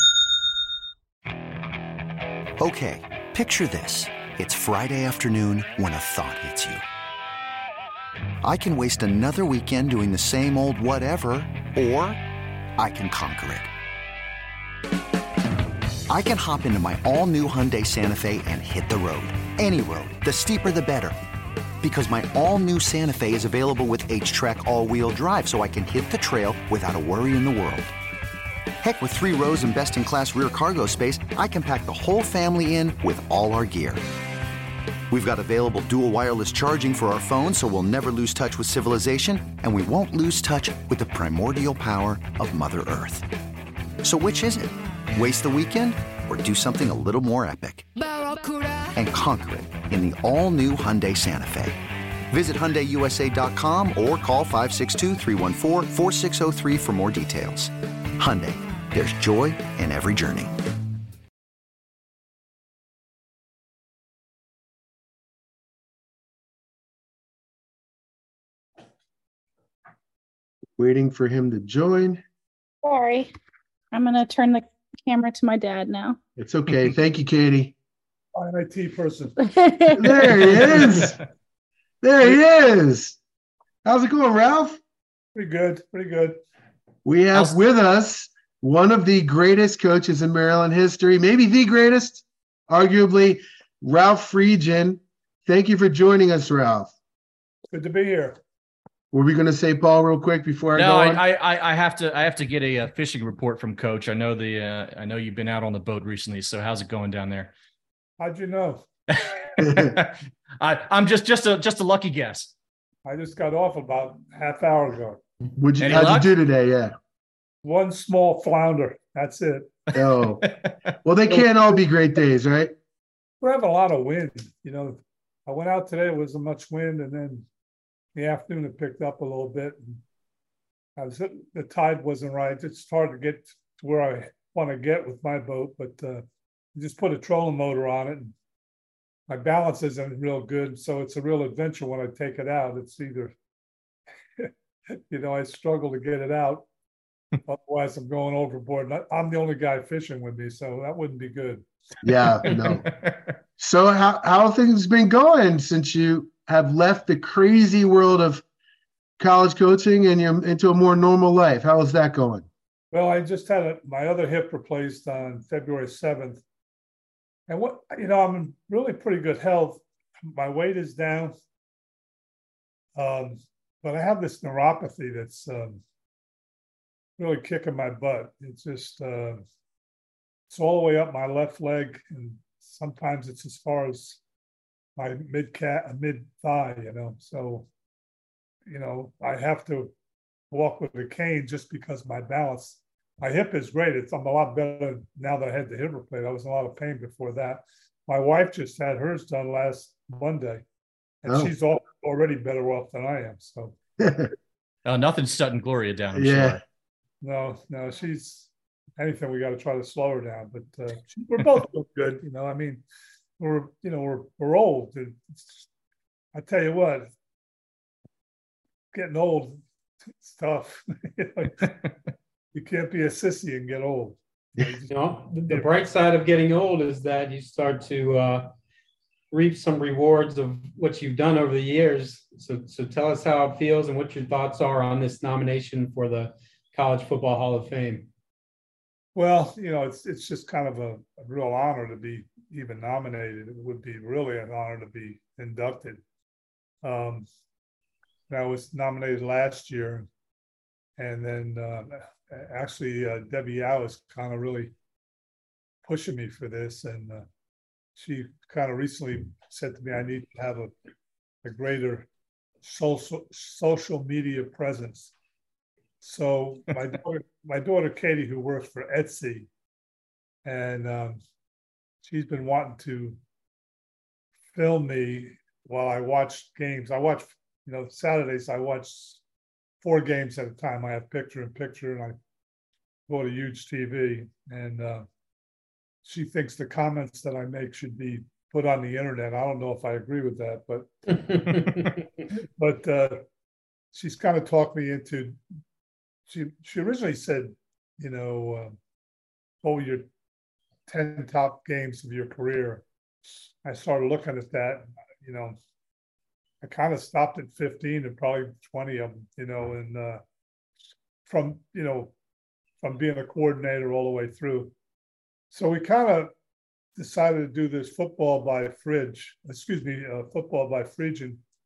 Okay, picture this. It's Friday afternoon when a thought hits you. I can waste another weekend doing the same old whatever, or I can conquer it. I can hop into my all-new Hyundai Santa Fe and hit the road. Any road. The steeper, the better. Because my all-new Santa Fe is available with H-Track all-wheel drive so I can hit the trail without a worry in the world. Heck, with three rows and best-in-class rear cargo space, I can pack the whole family in with all our gear. We've got available dual wireless charging for our phones so we'll never lose touch with civilization, and we won't lose touch with the primordial power of Mother Earth. So which is it? Waste the weekend or do something a little more epic? And conquer it in the all-new Hyundai Santa Fe. Visit Hyundai U S A dot com or call five six two, three one four, four six zero three for more details. Hyundai, there's joy in every journey. Waiting for him to join. Sorry. I'm going to turn the camera to my dad now. It's okay. Thank you, Katie. I'm an I T person. There he is. There he is. How's it going, Ralph? Pretty good. Pretty good. We have with us one of the greatest coaches in Maryland history, maybe the greatest, arguably, Ralph Friedgen. Thank you for joining us, Ralph. Good to be here. Were we going to say, Paul, real quick before I no, go I, on? I, I, I have to, I have to get a, a fishing report from Coach. I know the, uh, I know you've been out on the boat recently. So how's it going down there? How'd you know? I, I'm just, just a, just a lucky guess. I just got off about half hour ago. Would you, how'd luck? you do today? Yeah. One small flounder. That's it. Oh, well, they can't all be great days, right? We're having a lot of wind. You know, I went out today, it wasn't much wind, and then in the afternoon it picked up a little bit. And I was the tide wasn't right. It's hard to get to where I want to get with my boat, but uh, I just put a trolling motor on it. And my balance isn't real good, so it's a real adventure when I take it out. It's either, you know, I struggle to get it out. Otherwise, I'm going overboard. I'm the only guy fishing with me, so that wouldn't be good. Yeah, no. So how how have things been going since you have left the crazy world of college coaching and you're into a more normal life? How is that going? Well, I just had a, my other hip replaced on February seventh. And what, you know, I'm in really pretty good health. My weight is down. Um, but I have this neuropathy that's um, really kicking my butt. It's just, uh, it's all the way up my left leg. And sometimes it's as far as my mid cat, mid thigh, you know. So, you know, I have to walk with a cane just because my balance. My hip is great. It's I'm a lot better now that I had the hip replaced. I was in a lot of pain before that. My wife just had hers done last Monday, and oh. she's all, already better off than I am. So, oh, nothing's shutting Gloria down. I'm yeah. sure. No, no, she's anything. We got to try to slow her down, but uh, she, we're both good. You know, I mean, we're you know we're we're old. It's, I tell you what, getting old, it's tough. You can't be a sissy and get old. You know, you know the, the bright side of getting old is that you start to uh, reap some rewards of what you've done over the years. So, so tell us how it feels and what your thoughts are on this nomination for the College Football Hall of Fame. Well, you know, it's it's just kind of a, a real honor to be even nominated. It would be really an honor to be inducted. Um, I was nominated last year, and then. Uh, Actually, uh, Debbie Yao is kind of really pushing me for this, and uh, she kind of recently said to me, "I need to have a, a greater social social media presence." So my daughter, my daughter Katie, who works for Etsy, and um, she's been wanting to film me while I watch games. I watch, you know, Saturdays. I watch. Four games at a time. I have picture in picture, and I bought a huge T V. And uh, she thinks the comments that I make should be put on the internet. I don't know if I agree with that, but but uh, she's kind of talked me into. She she originally said, you know, uh, what were your ten top games of your career? I started looking at that, you know. I kind of stopped at fifteen and probably twenty of them, you know, and uh, from, you know, from being a coordinator all the way through. So we kind of decided to do this football by Fridge, excuse me, uh, football by Friedgen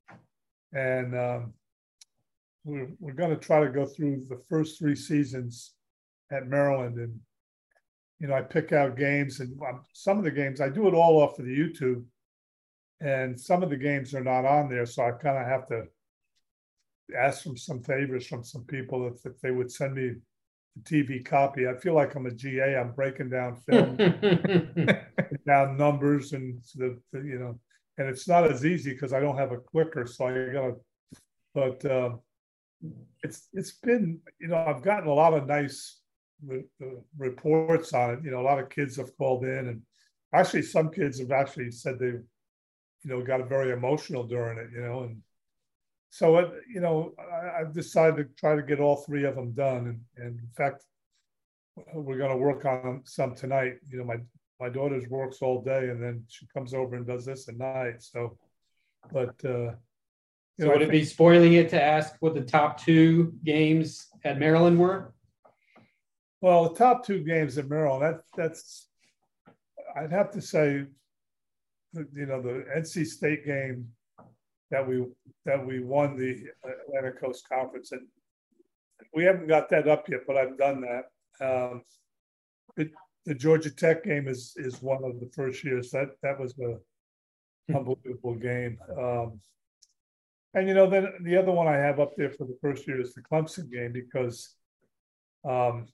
and um, we're we're going to try to go through the first three seasons at Maryland, and you know, I pick out games, and um, some of the games I do it all off of the YouTube, and some of the games are not on there, so I kind of have to ask for some favors from some people if, if they would send me the T V copy. I feel like I'm a G A. I'm breaking down film, down numbers, and the, the you know, and it's not as easy because I don't have a clicker, so I gotta. But um, it's it's been, you know, I've gotten a lot of nice re- reports on it. You know, a lot of kids have called in, and actually some kids have actually said they, you know, got very emotional during it. You know, and so it, you know, I, I've decided to try to get all three of them done, and, and in fact, we're going to work on some tonight. You know, my my daughter works all day, and then she comes over and does this at night. So, but. Uh, So would it be spoiling it to ask what the top two games at Maryland were? Well, the top two games at Maryland, that, that's, I'd have to say, you know, the N C State game that we that we won the Atlantic Coast Conference, and we haven't got that up yet, but I've done that. Um, it, the Georgia Tech game is is one of the first years. That that was an unbelievable game. Um, And, you know, then the other one I have up there for the first year is the Clemson game, because um,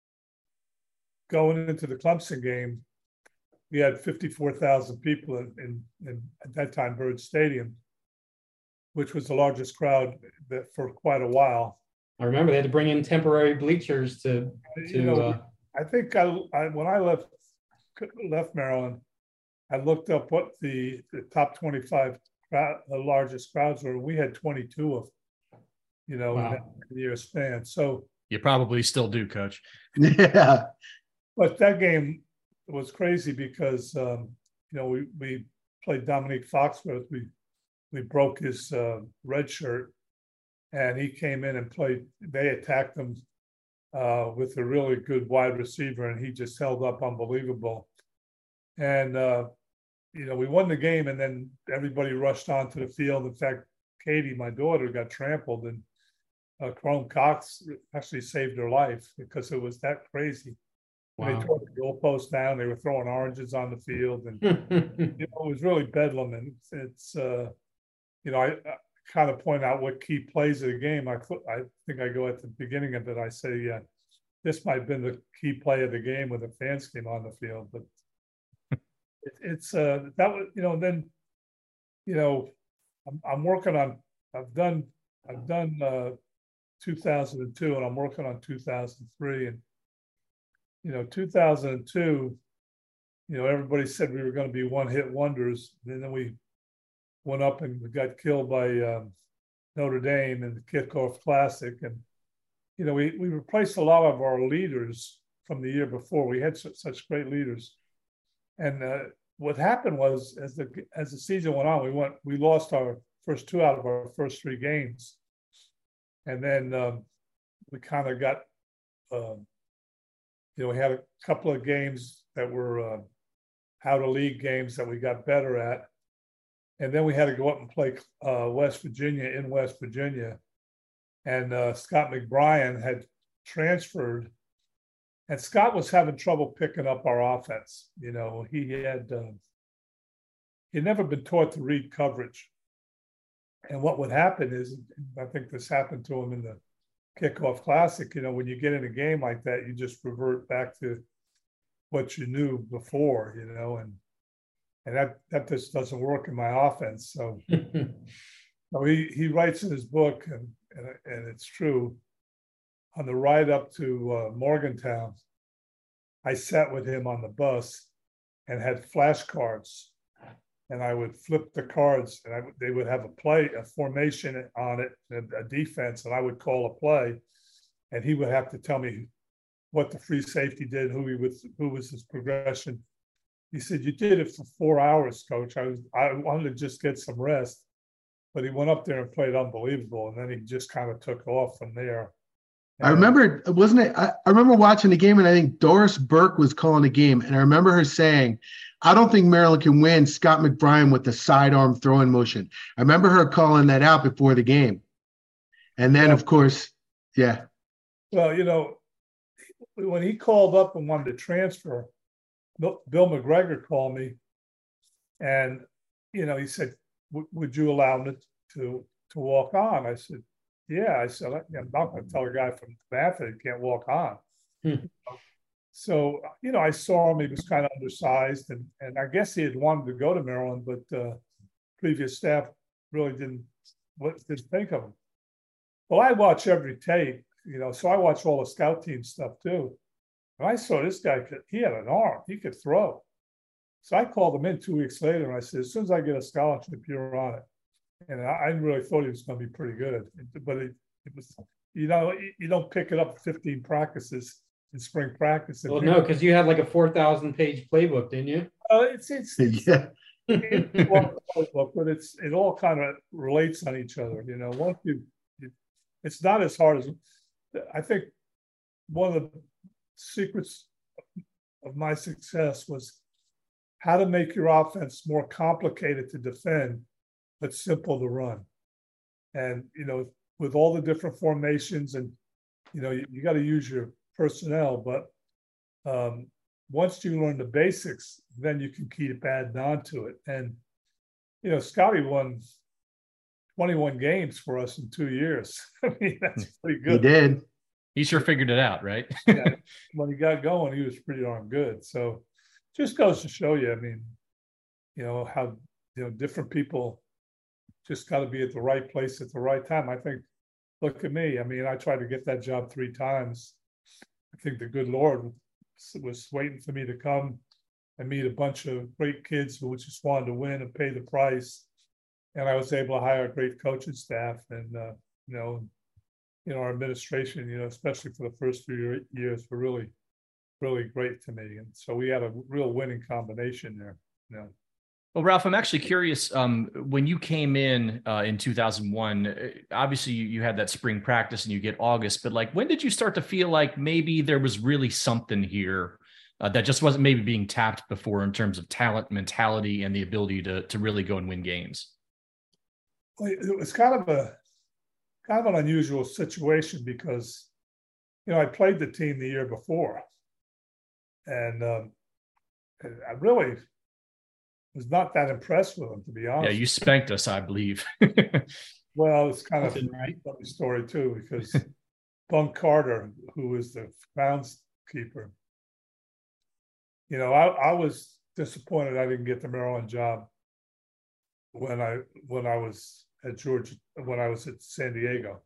going into the Clemson game, we had fifty-four thousand people in, in, in at that time, Bird Stadium, which was the largest crowd that, for quite a while. I remember they had to bring in temporary bleachers to, to you know, uh... I think I, I when I left left Maryland, I looked up what the, the top twenty-five Crowd, the largest crowds were. We had twenty-two of them, you know, wow. in that year span. So you probably still do, Coach. Yeah. But that game was crazy because um, you know, we we played Dominique Foxworth. We we broke his uh, red shirt, and he came in and played. They attacked him uh, with a really good wide receiver, and he just held up unbelievable. And uh, you know, we won the game, and then everybody rushed onto the field. In fact, Katie, my daughter, got trampled, and uh, Chrome Cox actually saved her life because it was that crazy. Wow. They tore the goalpost down. They were throwing oranges on the field, and you know, it was really bedlam. And it's, it's uh, you know, I, I kind of point out what key plays of the game. I I think I go at the beginning of it. I say, yeah, this might have been the key play of the game when the fans came on the field, but. It's uh that was, you know, then, you know, I'm, I'm working on, I've done, I've done uh, two thousand two, and I'm working on two thousand three, and, you know, two thousand two, you know, everybody said we were going to be one hit wonders. And then we went up and we got killed by um, Notre Dame in the Kickoff Classic. And, you know, we, we replaced a lot of our leaders from the year before. We had such, such great leaders. And uh, what happened was, as the as the season went on, we went we lost our first two out of our first three games, and then um, we kind of got, uh, you know, we had a couple of games that were uh, out of league games that we got better at, and then we had to go up and play uh, West Virginia in West Virginia, and uh, Scott McBrien had transferred. And Scott was having trouble picking up our offense. You know, he had uh, he'd never been taught to read coverage. And what would happen is, I think this happened to him in the Kickoff Classic. You know, when you get in a game like that, you just revert back to what you knew before. You know, and and that that just doesn't work in my offense. So, so he he writes in his book, and and, and it's true. On the ride up to uh, Morgantown, I sat with him on the bus and had flashcards, and I would flip the cards, and I, they would have a play, a formation on it, and a defense, and I would call a play, and he would have to tell me what the free safety did, who he was, who was his progression. He said, "You did it for four hours, Coach. I was, I wanted to just get some rest," but he went up there and played unbelievable, and then he just kind of took off from there. I remember, wasn't it? I, I remember watching the game, and I think Doris Burke was calling the game, and I remember her saying, "I don't think Maryland can win Scott McBrien with the sidearm throwing motion." I remember her calling that out before the game, and then, well, of course, yeah. Well, you know, when he called up and wanted to transfer, Bill McGregor called me, and you know, he said, "Would you allow him to to walk on?" I said, "Yeah." I said, "I'm not going to tell a guy from Bath that he can't walk on." Hmm. So, you know, I saw him. He was kind of undersized, and and I guess he had wanted to go to Maryland, but uh, previous staff really didn't didn't think of him. Well, I watch every tape, you know, so I watch all the scout team stuff too. And I saw this guy could, he had an arm, he could throw. So I called him in two weeks later, and I said, "As soon as I get a scholarship, you're on it." And I, I really thought he was going to be pretty good, but it, it was, you know, you don't pick it up fifteen practices in spring practice. Well, no, because you had like a four thousand page playbook, didn't you? Uh, it's it's, it's yeah. It's a playbook, but it's it all kind of relates on each other. You know, once you, you, it's not as hard as I think. One of the secrets of my success was how to make your offense more complicated to defend, but simple to run. And, you know, with all the different formations and, you know, you, you got to use your personnel, but um, once you learn the basics, then you can keep adding on to it. And, you know, Scotty won twenty-one games for us in two years. I mean, that's pretty good. He did. He sure figured it out, right? Yeah, when he got going, he was pretty darn good. So just goes to show you, I mean, you know, how, you know, different people just got to be at the right place at the right time. I think, look at me. I mean, I tried to get that job three times. I think the good Lord was waiting for me to come and meet a bunch of great kids who just wanted to win and pay the price. And I was able to hire a great coaching staff and, uh, you know, you know, our administration, you know, especially for the first few years, were really, really great to me. And so we had a real winning combination there, you know. Well, Ralph, I'm actually curious, um, when you came in uh, in two thousand one, obviously you, you had that spring practice and you get August, but like, when did you start to feel like maybe there was really something here uh, that just wasn't maybe being tapped before in terms of talent, mentality, and the ability to, to really go and win games? Well, it was kind of a, kind of an unusual situation because, you know, I played the team the year before, and um, I really was not that impressed with them, to be honest. Yeah, you spanked us, I believe. Well, it's kind of a funny story too, because Bunk Carter, who was the groundskeeper, you know, I, I was disappointed I didn't get the Maryland job when I when I was at Georgia, when I was at San Diego.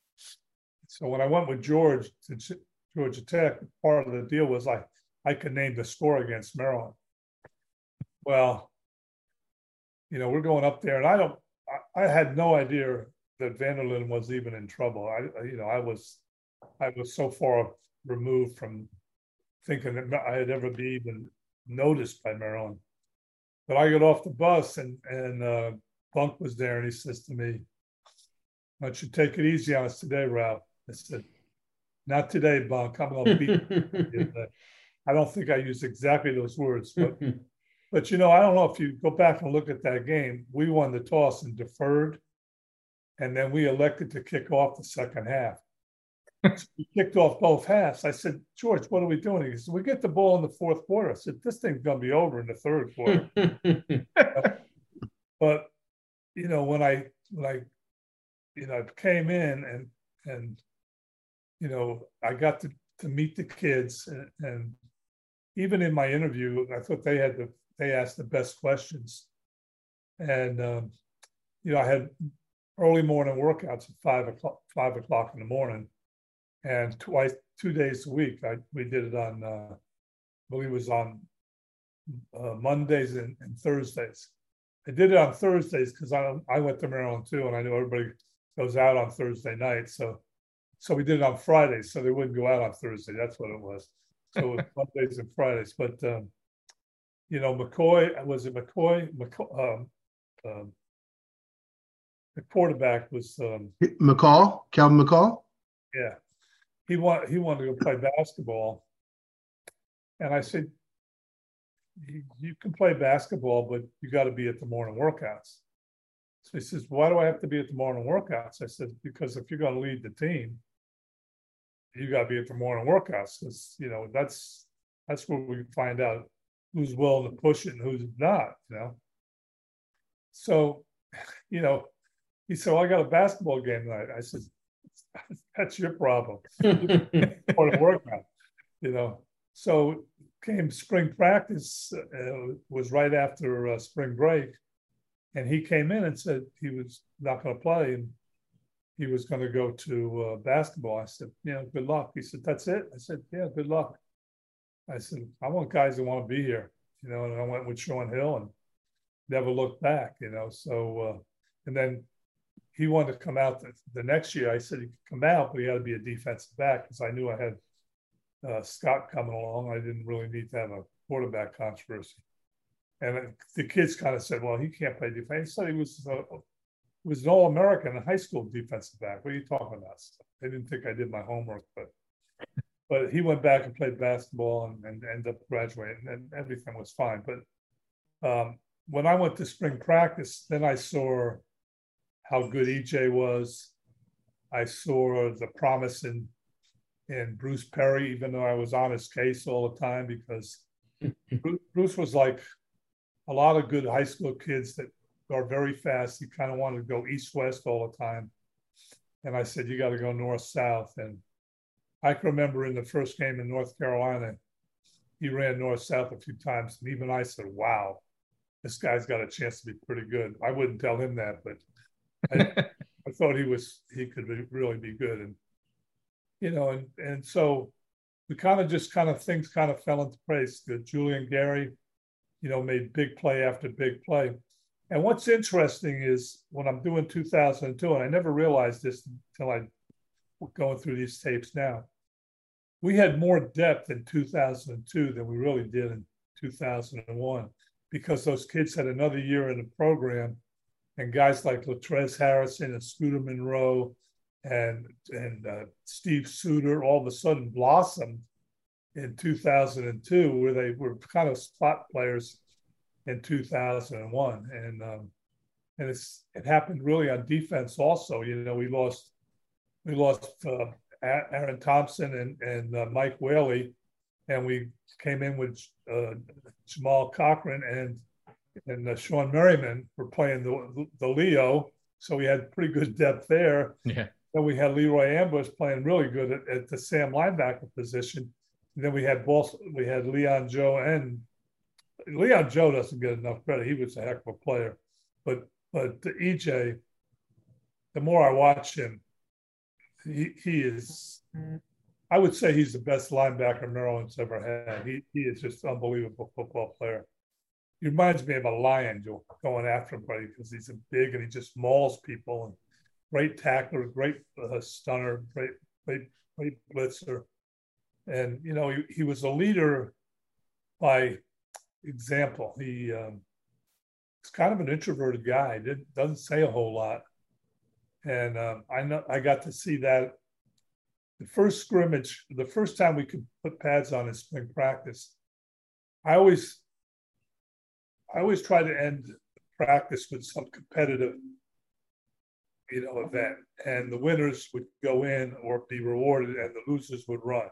So when I went with George to Georgia Tech, part of the deal was like I could name the score against Maryland. Well, you know, we're going up there, and I don't. I, I had no idea that Vanderlyn was even in trouble. I, you know, I was, I was so far removed from thinking that I had ever been even noticed by Maryland. But I got off the bus, and and uh, Bunk was there, and he says to me, "Why don't you take it easy on us today, Ralph?" I said, "Not today, Bunk. I'm going to beat you." I don't think I used exactly those words, but but you know, I don't know if you go back and look at that game. We won the toss and deferred, and then we elected to kick off the second half. So we kicked off both halves. I said, "George, what are we doing?" He said, "We get the ball in the fourth quarter." I said, "This thing's going to be over in the third quarter." But you know, when I when I you know came in and and you know I got to to meet the kids, and, and even in my interview, I thought they had the they asked the best questions, and um, you know I had early morning workouts at five o'clock five o'clock in the morning. And twice, two days a week, I, we did it on, uh, I believe it was on uh, Mondays and, and Thursdays. I did it on Thursdays because I I went to Maryland too, and I knew everybody goes out on Thursday night. So, so we did it on Fridays, so they wouldn't go out on Thursday. That's what it was. So it was Mondays and Fridays. But um, you know, McCoy was it McCoy? McCoy um, um, the quarterback was um, McCall, Calvin McCall. Yeah. he want he wanted to go play basketball, and I said, you, you can play basketball, but you got to be at the morning workouts. So he says, why do I have to be at the morning workouts? I said, because if you're going to lead the team, you got to be at the morning workouts, because, you know, that's that's where we find out who's willing to push it and who's not, you know. So, you know, he said, well, I got a basketball game tonight. I said, that's your problem. Or the workout, you know. So came spring practice, uh, was right after uh, spring break. And he came in and said he was not going to play and he was going to go to uh, basketball. I said, you know, good luck. He said, that's it? I said, yeah, good luck. I said, I want guys who want to be here, you know, and I went with Sean Hill and never looked back, you know. So, uh, and then he wanted to come out the, the next year. I said he could come out, but he had to be a defensive back because I knew I had uh, Scott coming along. I didn't really need to have a quarterback controversy. And the kids kind of said, well, he can't play defense. He said he was, uh, was an All-American high school defensive back. What are you talking about? They didn't think I did my homework, but but he went back and played basketball and, and ended up graduating, and everything was fine. But um, when I went to spring practice, then I saw how good E J was. I saw the promise in in Bruce Perry, even though I was on his case all the time, because Bruce was like a lot of good high school kids that are very fast. He kind of wanted to go east-west all the time. And I said, you got to go north-south. And I can remember in the first game in North Carolina, he ran north-south a few times. And even I said, wow, this guy's got a chance to be pretty good. I wouldn't tell him that, but I, I thought he was, he could be, really be good. And, you know, and, and so we kind of just kind of, things kind of fell into place. The Julian Gary, you know, made big play after big play. And what's interesting is when I'm doing two thousand two, and I never realized this until I was going through these tapes now, we had more depth in two thousand two than we really did in two thousand one, because those kids had another year in the program, and guys like Latrez Harrison and Scooter Monroe and, and uh, Steve Suter all of a sudden blossomed in two thousand two, where they were kind of spot players in two thousand one. And um, and it's it happened really on defense also. You know, we lost we lost uh, Aaron Thompson and, and uh, Mike Whaley, and we came in with uh, Jamal Cochran and and uh, Sean Merriman were playing the, the Leo. So we had pretty good depth there. Yeah. Then we had Leroy Ambush playing really good at, at the Sam linebacker position. And then we had both, we had Leon Joe, and Leon Joe doesn't get enough credit. He was a heck of a player. But but E J, the more I watch him, he he is, I would say he's the best linebacker Maryland's ever had. He he is just an unbelievable football player. He reminds me of a lion going after him, because he's a big and he just mauls people. And great tackler, great uh, stunner, great great great blitzer. And, you know, he, he was a leader by example. He um, he's kind of an introverted guy. Didn't, doesn't say a whole lot. And um, I know I got to see that the first scrimmage, the first time we could put pads on in spring practice. I always, I always try to end practice with some competitive, you know, event. And the winners would go in or be rewarded, and the losers would run.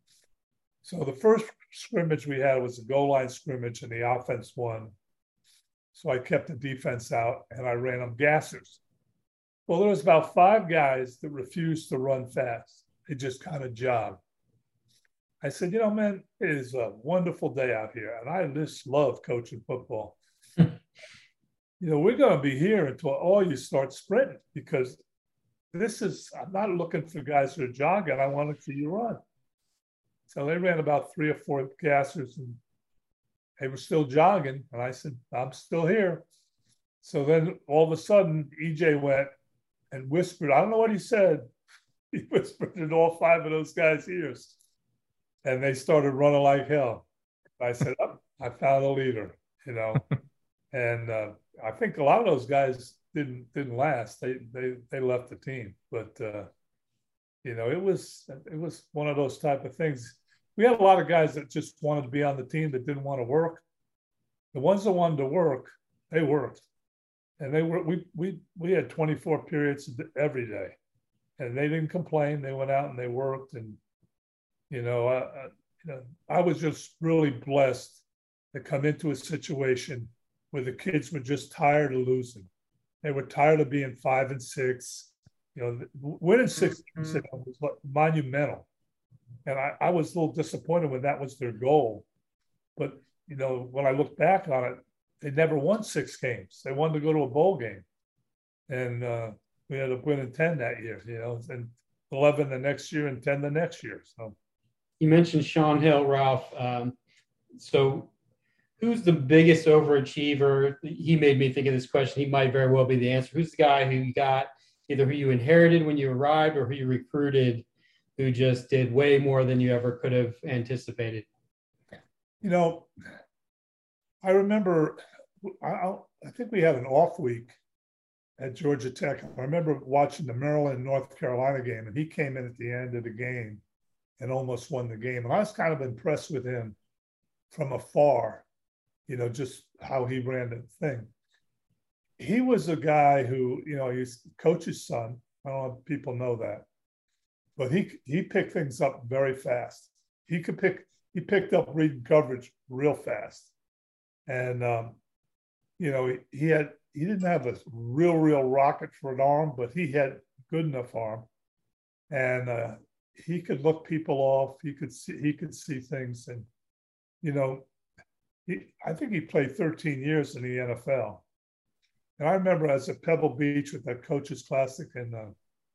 So the first scrimmage we had was a goal line scrimmage, and the offense won. So I kept the defense out, and I ran them gassers. Well, there was about five guys that refused to run fast. They just kind of jogged. I said, you know, man, it is a wonderful day out here, and I just love coaching football. You know, we're going to be here until all you start sprinting, because this is, I'm not looking for guys who are jogging. I want to see you run. So they ran about three or four gassers, and they were still jogging. And I said, I'm still here. So then all of a sudden, E J went and whispered. I don't know what he said. He whispered in all five of those guys' ears. And they started running like hell. I said, oh, I found a leader, you know. And uh, I think a lot of those guys didn't didn't last. They they they left the team. But uh, You know, it was it was one of those type of things. We had a lot of guys that just wanted to be on the team that didn't want to work. The ones that wanted to work, they worked, and they were we we we had twenty-four periods every day, and they didn't complain. They went out and they worked, and you know, I, I, you know, I was just really blessed to come into a situation where the kids were just tired of losing. They were tired of being five and six. You know, winning six games was monumental. And I, I was a little disappointed when that was their goal. But, you know, when I look back on it, they never won six games. They wanted to go to a bowl game. And uh, we ended up winning ten that year, you know, and eleven the next year and ten the next year. So you mentioned Shaun Hill, Ralph. Um, so who's the biggest overachiever? He made me think of this question. He might very well be the answer. Who's the guy who you got, either who you inherited when you arrived or who you recruited, who just did way more than you ever could have anticipated? You know, I remember, I, I think we had an off week at Georgia Tech. I remember watching the Maryland, North Carolina game, and he came in at the end of the game and almost won the game. And I was kind of impressed with him from afar, you know, just how he ran the thing. He was a guy who, you know, he's coach's son. I don't know if people know that, but he he picked things up very fast. He could pick, he picked up reading coverage real fast. And, um, you know, he, he had, he didn't have a real, real rocket for an arm, but he had good enough arm. And uh, he could look people off. He could see, he could see things. And, you know, he, I think he played thirteen years in the N F L. And I remember I was at Pebble Beach with that Coaches Classic, and uh,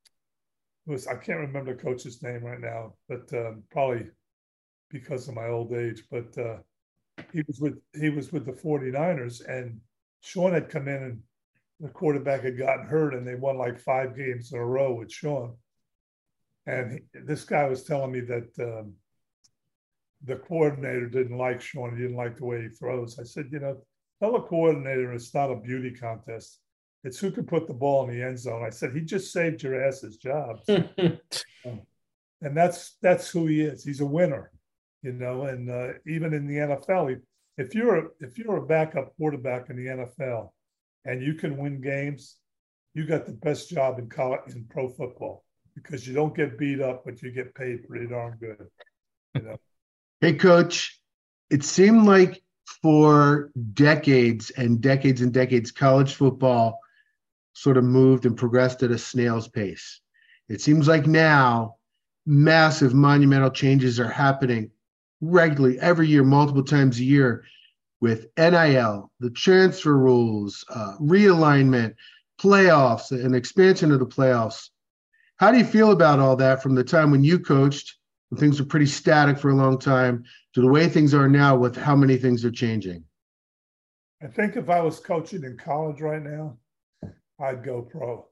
it was, I can't remember the coach's name right now, but um, probably because of my old age, but uh, he was with he was with the forty-niners, and Shaun had come in and the quarterback had gotten hurt, and they won like five games in a row with Shaun. And he, this guy was telling me that um, the coordinator didn't like Shaun. He didn't like the way he throws. I said, you know, tell the coordinator it's not a beauty contest. It's who can put the ball in the end zone. I said, he just saved your ass's job. um, and that's that's who he is. He's a winner, you know. And uh, even in the N F L, he, if you're a, if you're a backup quarterback in the N F L and you can win games, you got the best job in college in pro football, because you don't get beat up, but you get paid pretty darn good. You know. Hey, Coach, it seemed like for decades and decades and decades, college football sort of moved and progressed at a snail's pace. It seems like now massive monumental changes are happening regularly every year, multiple times a year, with N I L, the transfer rules, uh, realignment, playoffs, and expansion of the playoffs. How do you feel about all that from the time when you coached, when things were pretty static for a long time, to the way things are now with how many things are changing? I think if I was coaching in college right now, I'd go pro.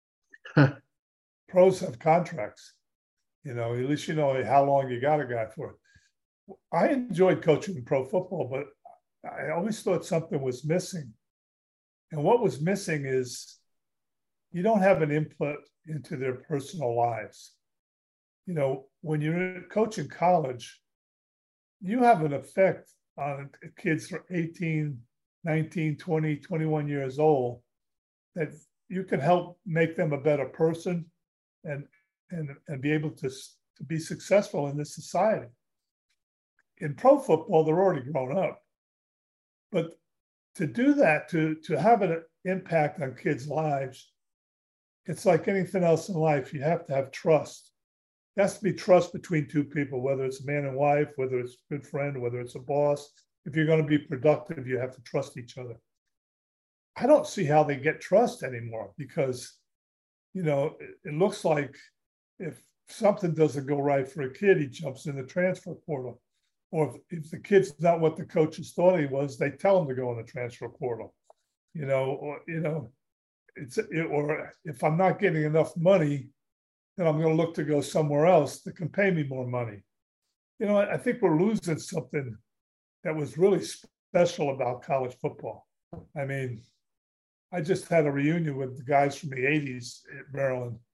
Pros have contracts. You know, at least you know how long you got a guy for. I enjoyed coaching in pro football, but I always thought something was missing. And what was missing is you don't have an input into their personal lives. You know, when you're coaching college, you have an effect on kids from eighteen, nineteen, twenty, twenty-one years old that you can help make them a better person and and, and be able to, to be successful in this society. In pro football, they're already grown up. But to do that, to, to have an impact on kids' lives, it's like anything else in life. You have to have trust. There has to be trust between two people, whether it's a man and wife, whether it's a good friend, whether it's a boss. If you're going to be productive, you have to trust each other. I don't see how they get trust anymore, because, you know, it, it looks like if something doesn't go right for a kid, he jumps in the transfer portal. Or if, if the kid's not what the coaches thought he was, they tell him to go in the transfer portal. You know, or, you know, it's it, or if I'm not getting enough money, then I'm going to look to go somewhere else that can pay me more money. You know, I, I think we're losing something that was really special about college football. I mean, I just had a reunion with the guys from the eighties at Maryland,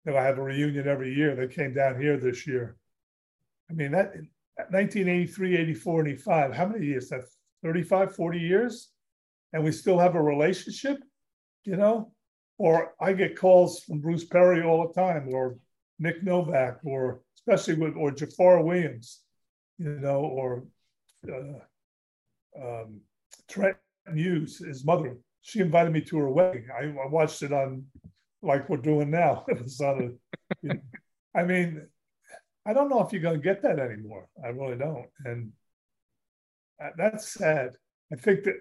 that I have a reunion every year. They came down here this year. I mean, that nineteen eighty-three, eighty-four, and eighty-five, how many years? That's thirty-five, forty years? And we still have a relationship, you know? Or I get calls from Bruce Perry all the time, or Nick Novak, or especially with, or Jafar Williams, you know, or uh, um, Trent Hughes, his mother. She invited me to her wedding. I, I watched it on, like we're doing now. It was on a, you know, I mean, I don't know if you're going to get that anymore. I really don't. And that's sad. I think that,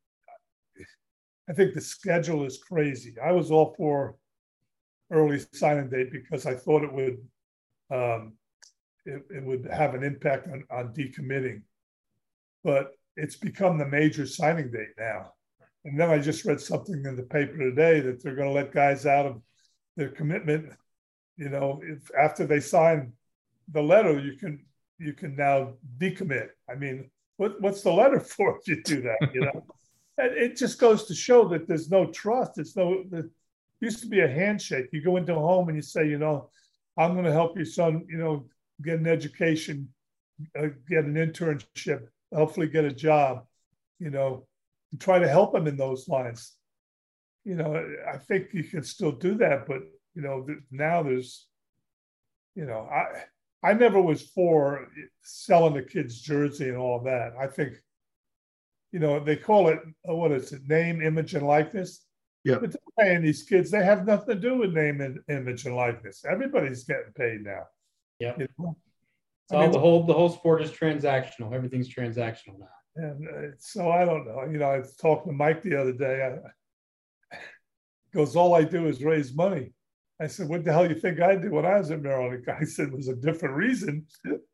I think the schedule is crazy. I was all for early signing date because I thought it would, um, it, it would have an impact on, on decommitting. But it's become the major signing date now. And then I just read something in the paper today that they're going to let guys out of their commitment. You know, if after they sign the letter, you can you can now decommit. I mean, what what's the letter for if you do that? You know, and it just goes to show that there's no trust. It's no. There used to be a handshake. You go into a home and you say, you know, I'm going to help your son, you know, get an education, uh, get an internship, hopefully get a job, you know. Try to help them in those lines. You know, I think you can still do that, but you know, now there's, you know, I I never was for selling the kid's jersey and all of that. I think, you know, they call it, what is it, name, image, and likeness. Yeah. But they're paying these kids, they have nothing to do with name and image and likeness. Everybody's getting paid now. Yeah. You know? So I mean, the whole the whole sport is transactional. Everything's transactional now. And uh, so I don't know. You know, I was talking to Mike the other day. I, goes, all I do is raise money. I said, what the hell do you think I did when I was at Maryland? The guy said it was a different reason.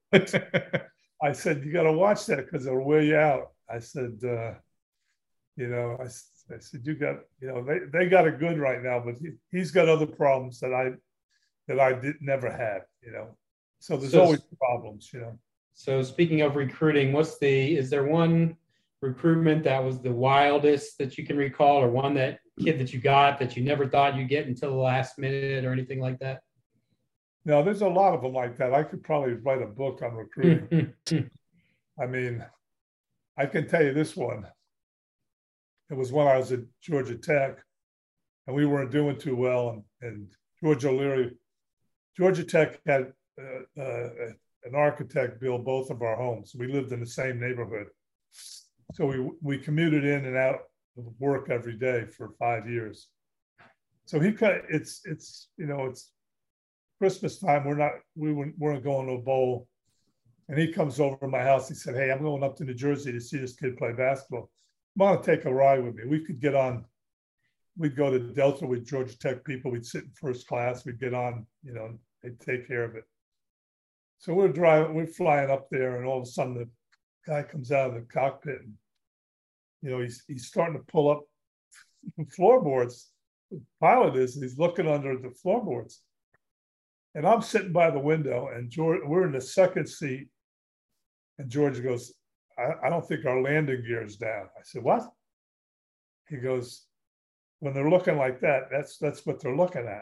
I said, you got to watch that because it'll wear you out. I said, uh, you know, I, I said, you got, you know, they, they got it good right now, but he, he's got other problems that I that I did never had, you know. So there's so, always problems, you know. So speaking of recruiting, what's the, is there one recruitment that was the wildest that you can recall, or one that kid that you got that you never thought you'd get until the last minute or anything like that? No, there's a lot of them like that. I could probably write a book on recruiting. I mean, I can tell you this one. It was when I was at Georgia Tech and we weren't doing too well. And, and George O'Leary, Georgia Tech had uh, uh, an architect build both of our homes. We lived in the same neighborhood. So we we commuted in and out of work every day for five years. So he cut, it's, it's, you know, it's Christmas time. We're not, we weren't going to a bowl. And he comes over to my house. He said, hey, I'm going up to New Jersey to see this kid play basketball. I'm going to take a ride with me. We could get on, we'd go to Delta with Georgia Tech people. We'd sit in first class. We'd get on, you know, they'd take care of it. So we're driving, we're flying up there, and all of a sudden the guy comes out of the cockpit and, you know, he's he's starting to pull up floorboards. The pilot is, and he's looking under the floorboards. And I'm sitting by the window, and George, we're in the second seat. And George goes, I, I don't think our landing gear is down. I said, what? He goes, when they're looking like that, that's that's what they're looking at.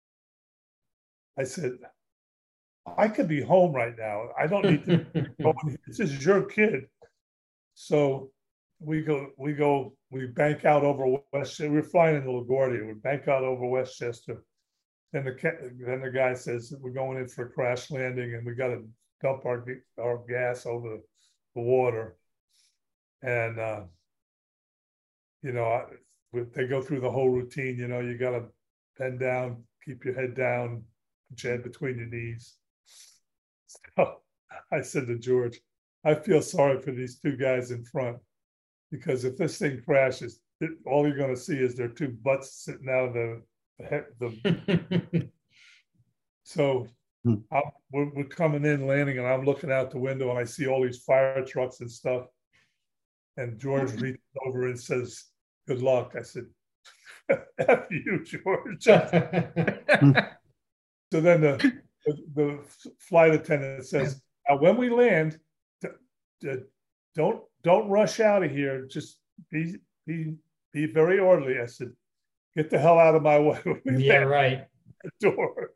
I said, I could be home right now. I don't need to go. This is your kid. So we go, we go, we bank out over Westchester. We're flying into LaGuardia. We bank out over Westchester. Then the then the guy says we're going in for a crash landing, and we got to dump our our gas over the water. And uh, you know, I, they go through the whole routine. You know, you got to bend down, keep your head down, put your head between your knees. So I said to George, I feel sorry for these two guys in front, because if this thing crashes, it, all you're going to see is their two butts sitting out of the the. So I'm, we're, we're coming in, landing, and I'm looking out the window, and I see all these fire trucks and stuff. And George reaches over and says, "Good luck." I said, "F you, George." So then the, the the flight attendant says, "Now, when we land, d- d- don't don't rush out of here. Just be be be very orderly." I said, "Get the hell out of my way." Yeah, right. The door.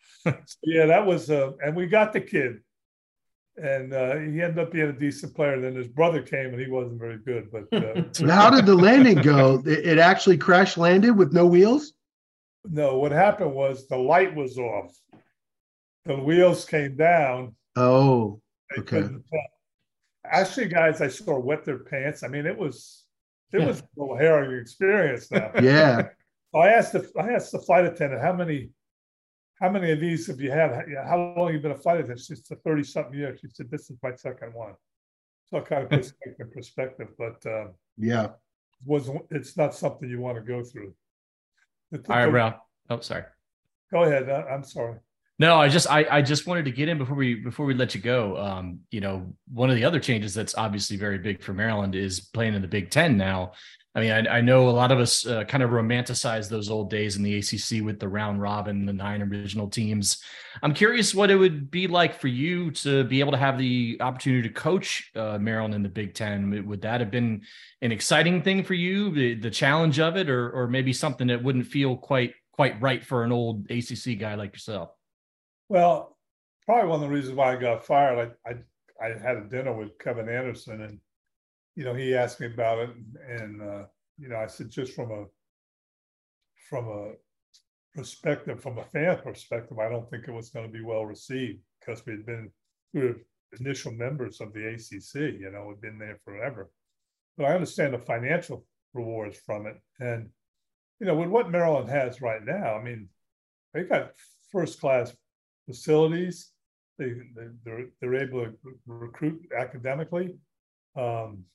So, yeah, that was, uh, and we got the kid. And uh, he ended up being a decent player. Then his brother came, and he wasn't very good. But uh, how did the landing go? It, it actually crash landed with no wheels? No, what happened was the light was off. The wheels came down. Oh, okay. Actually, guys, I saw wet their pants. I mean, it was it was a little harrowing experience now. Yeah. So I asked the I asked the flight attendant, how many how many of these have you had? How long have you been a flight attendant? She said thirty something years. She said, this is my second one. So it kind of puts it in perspective, but uh, yeah, it was it's not something you want to go through. The, the, All right, Ralph. Oh, sorry. Go ahead. I, I'm sorry. No, I just I, I just wanted to get in before we before we let you go. Um, you know, one of the other changes that's obviously very big for Maryland is playing in the Big Ten now. I mean, I, I know a lot of us uh, kind of romanticize those old days in the A C C with the round robin, the nine original teams. I'm curious what it would be like for you to be able to have the opportunity to coach uh, Maryland in the Big Ten. Would that have been an exciting thing for you, the, the challenge of it, or or maybe something that wouldn't feel quite quite right for an old A C C guy like yourself? Well, probably one of the reasons why I got fired, I I, I had a dinner with Kevin Anderson, and you know, he asked me about it, and, and uh, you know, I said just from a from a perspective, from a fan perspective, I don't think it was going to be well received because we had been we were initial members of the A C C. You know, we've been there forever, but I understand the financial rewards from it, and you know, with what Maryland has right now, I mean, they got first class facilities. They they're they're able to recruit academically. Um,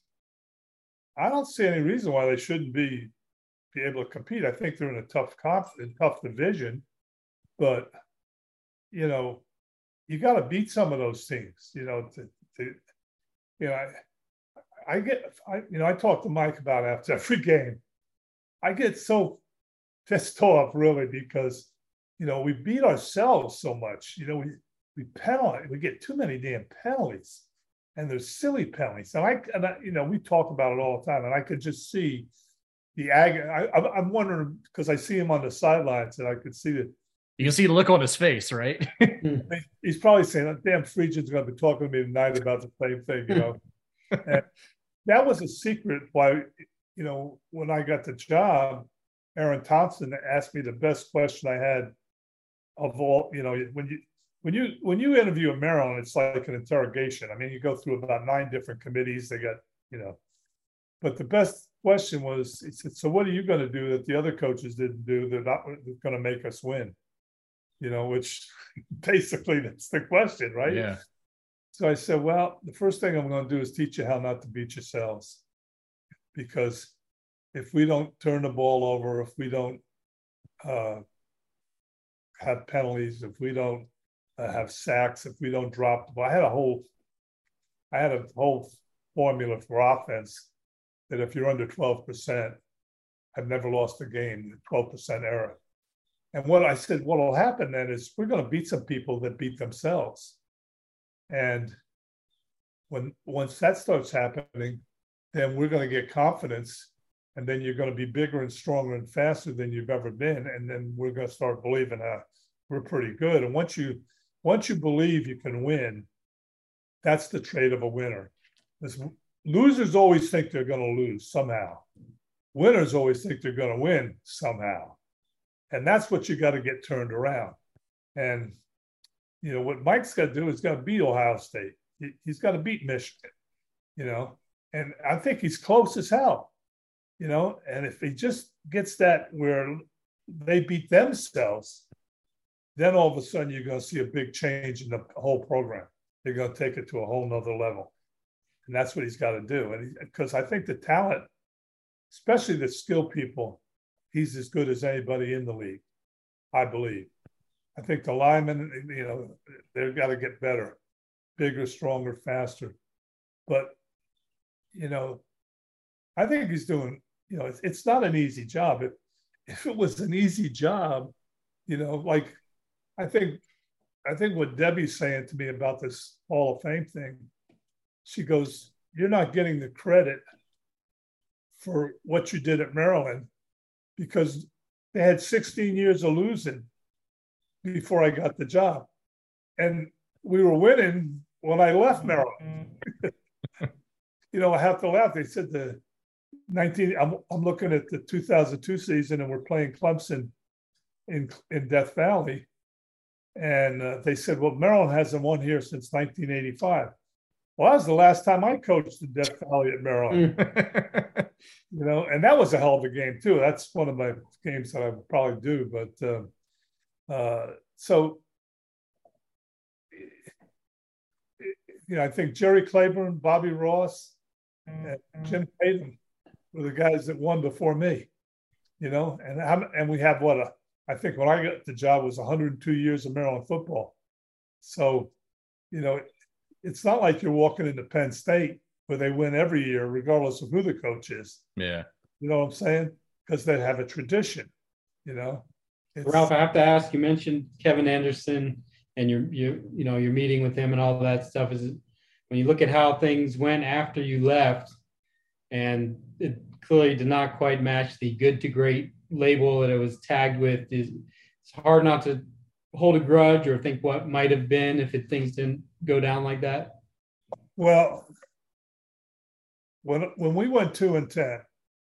I don't see any reason why they shouldn't be be able to compete. I think they're in a tough conf, in tough division, but you know, you got to beat some of those teams. You know, to, to you know, I, I get, I you know, I talk to Mike about it after every game. I get so pissed off really because you know we beat ourselves so much. You know, we we penalize, we get too many damn penalties. And there's silly penalties. And I, and I, you know, we talk about it all the time, and I could just see the ag. I, I'm wondering because I see him on the sidelines, and I could see the. You can see the look on his face, right? He's probably saying, "That damn Friedgen's going to be talking to me tonight about the same thing," you know. And that was a secret why, you know, when I got the job, Aaron Thompson asked me the best question I had of all. You know, when you. When you when you interview in Maryland, it's like an interrogation. I mean, you go through about nine different committees. They got, you know, but the best question was, he said, so what are you going to do that the other coaches didn't do? They're not going to make us win, you know, which basically that's the question, right? Yeah. So I said, well, the first thing I'm going to do is teach you how not to beat yourselves. Because if we don't turn the ball over, if we don't uh, have penalties, if we don't Uh, have sacks, if we don't drop the ball. I had a whole, I had a whole formula for offense that if you're under twelve percent, I've never lost a game, twelve percent error. And what I said, what will happen then is we're going to beat some people that beat themselves. And when once that starts happening, then we're going to get confidence, and then you're going to be bigger and stronger and faster than you've ever been. And then we're going to start believing uh, we're pretty good. And once you Once you believe you can win, that's the trait of a winner. Because losers always think they're going to lose somehow. Winners always think they're going to win somehow. And that's what you got to get turned around. And, you know, what Mike's got to do is got to beat Ohio State. He, he's got to beat Michigan, you know. And I think he's close as hell, you know. And if he just gets that where they beat themselves, then all of a sudden you're going to see a big change in the whole program. They're going to take it to a whole nother level. And that's what he's got to do. And because I think the talent, especially the skilled people, he's as good as anybody in the league, I believe. I think the linemen, you know, they've got to get better, bigger, stronger, faster. But, you know, I think he's doing, you know, it's, it's not an easy job. If, if it was an easy job, you know, like, I think I think what Debbie's saying to me about this Hall of Fame thing, she goes, you're not getting the credit for what you did at Maryland because they had sixteen years of losing. before I got the job. And we were winning when I left Maryland. You know, I have to laugh. They said the nineteen, I'm, I'm looking at the two thousand two season, and we're playing Clemson in, in Death Valley. And uh, they said, well, Maryland hasn't won here since nineteen eighty-five. Well, that was the last time I coached in Death Valley at Maryland. Mm. You know, and that was a hell of a game too. That's one of my games that I would probably do. But uh, uh, so, you know, I think Jerry Claiborne, Bobby Ross, and Jim Tatum were the guys that won before me. You know, and I'm, and we have what a I think when I got the job was one hundred two years of Maryland football. So, you know. It, It's not like you're walking into Penn State where they win every year, regardless of who the coach is. Yeah. You know what I'm saying? Because they have a tradition, you know. It's, Ralph, I have to ask, you mentioned Kevin Anderson and your, you you know, your meeting with him and all that stuff. Is it, when you look at how things went after you left, and it clearly did not quite match the good to great label that it was tagged with, is it's hard not to hold a grudge or think what might have been if it, things didn't go down like that? Well, when when we went two and ten,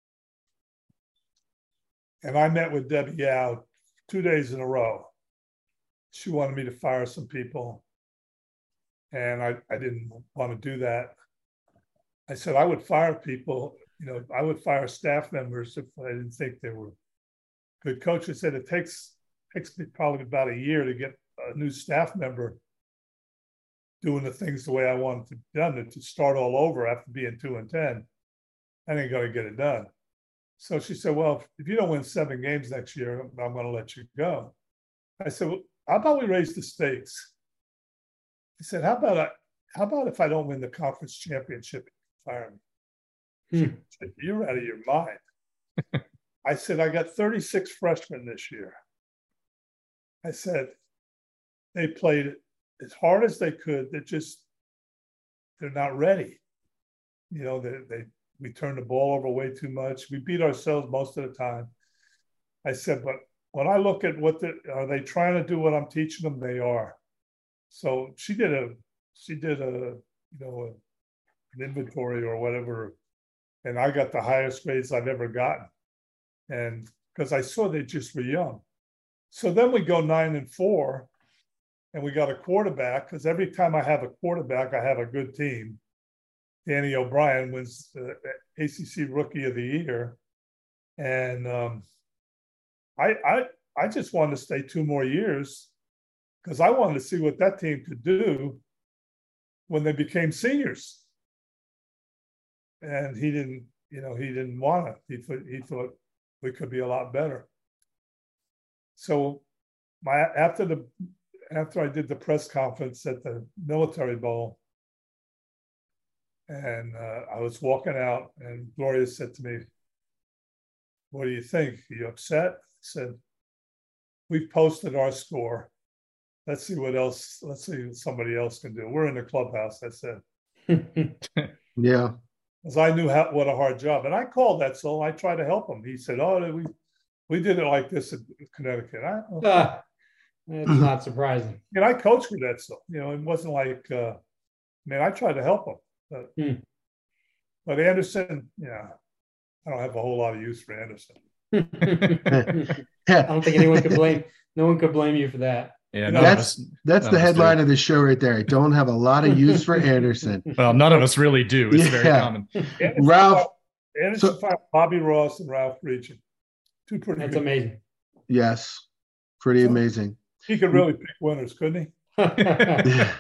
and I met with Debbie Yao two days in a row, she wanted me to fire some people, and I, I didn't want to do that. I said I would fire people, you know, I would fire staff members if I didn't think they were good coaches. I said it takes takes me probably about a year to get a new staff member doing the things the way I wanted to be done, to start all over after being two and ten. I ain't going to get it done. So she said, well, if you don't win seven games next year, I'm going to let you go. I said, well, how about we raise the stakes? He said, how about I, how about if I don't win the conference championship, fire me? Hmm. Said, you're out of your mind. I said, I got thirty-six freshmen this year. I said, they played as hard as they could. They're just, they're not ready. You know, they, they we turned the ball over way too much. We beat ourselves most of the time. I said, but when I look at what the, are they trying to do what I'm teaching them? They are. So she did a, she did a, you know, a, an inventory or whatever, and I got the highest grades I've ever gotten. And because I saw they just were young. So then we go nine and four, and we got a quarterback, because every time I have a quarterback, I have a good team. Danny O'Brien wins the A C C Rookie of the Year. And um, I, I, I just wanted to stay two more years because I wanted to see what that team could do when they became seniors. And he didn't, you know, he didn't want it. He thought, he thought we could be a lot better. So my after the after I did the press conference at the Military Bowl, and uh, I was walking out, and Gloria said to me, "What do you think? Are you upset?" I said, "We've posted our score. Let's see what else. Let's see what somebody else can do. We're in the clubhouse." I said, "Yeah," because I knew how, what a hard job, and I called that, so I tried to help him. He said, "Oh, we." We did it like this in Connecticut. I, uh, it's not surprising. And I coached Gudetzel. You know, it wasn't like, uh, I mean, I tried to help him. But, hmm. but Anderson, yeah, I don't have a whole lot of use for Anderson. I don't think anyone could blame, no one could blame you for that. Yeah, you know, that's us, that's the headline of the show right there. I don't have a lot of use for Anderson. Well, none of us really do. It's yeah. very common. Anderson Ralph. Fought, Anderson so, Bobby Ross and Ralph Region. Two pretty That's good. amazing. Yes, pretty so, amazing. He could really pick winners, couldn't he? Yeah.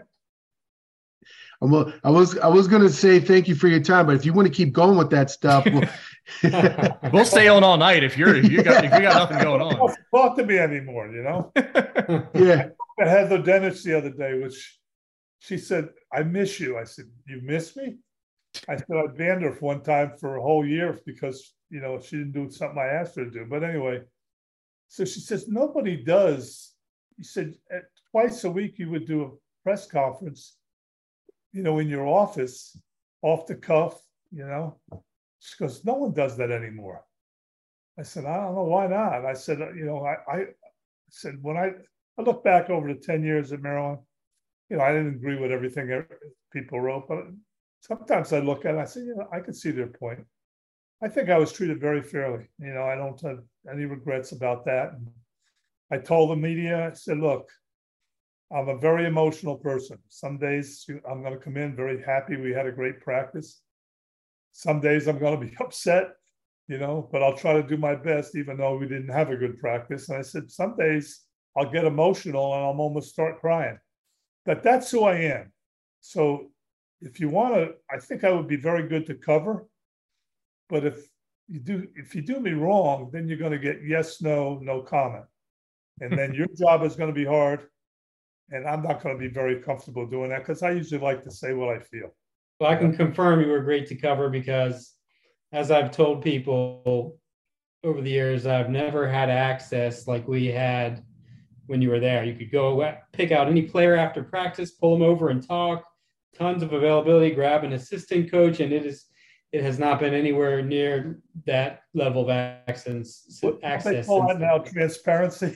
Well, I was I was going to say thank you for your time, but if you want to keep going with that stuff, we'll, we'll stay on all night if you're if you got if you got nothing going on. Don't talk to me anymore, you know. Yeah. I had the dentist the other day, which she said, "I miss you." I said, "You miss me?" I said I banned her for one time for a whole year because, you know, she didn't do something I asked her to do. But anyway, so she says, nobody does. He said, twice a week you would do a press conference, you know, in your office, off the cuff, you know. She goes, no one does that anymore. I said, I don't know, why not? I said, you know, I, I said, when I, I look back over the ten years at Maryland. You know, I didn't agree with everything people wrote, but sometimes I look at it, I say, you know, I can see their point. I think I was treated very fairly. You know, I don't have any regrets about that. And I told the media, I said, look, I'm a very emotional person. Some days I'm going to come in very happy we had a great practice. Some days I'm going to be upset, you know, but I'll try to do my best, even though we didn't have a good practice. And I said, some days I'll get emotional and I'll almost start crying. But that's who I am. So if you want to, I think I would be very good to cover. But if you do, if you do me wrong, then you're going to get yes, no, no comment. And then your job is going to be hard. And I'm not going to be very comfortable doing that because I usually like to say what I feel. Well, I can confirm you were great to cover because, as I've told people over the years, I've never had access like we had when you were there. You could go pick out any player after practice, pull them over and talk, tons of availability, grab an assistant coach, and it is it has not been anywhere near that level of access. access they call that now transparency.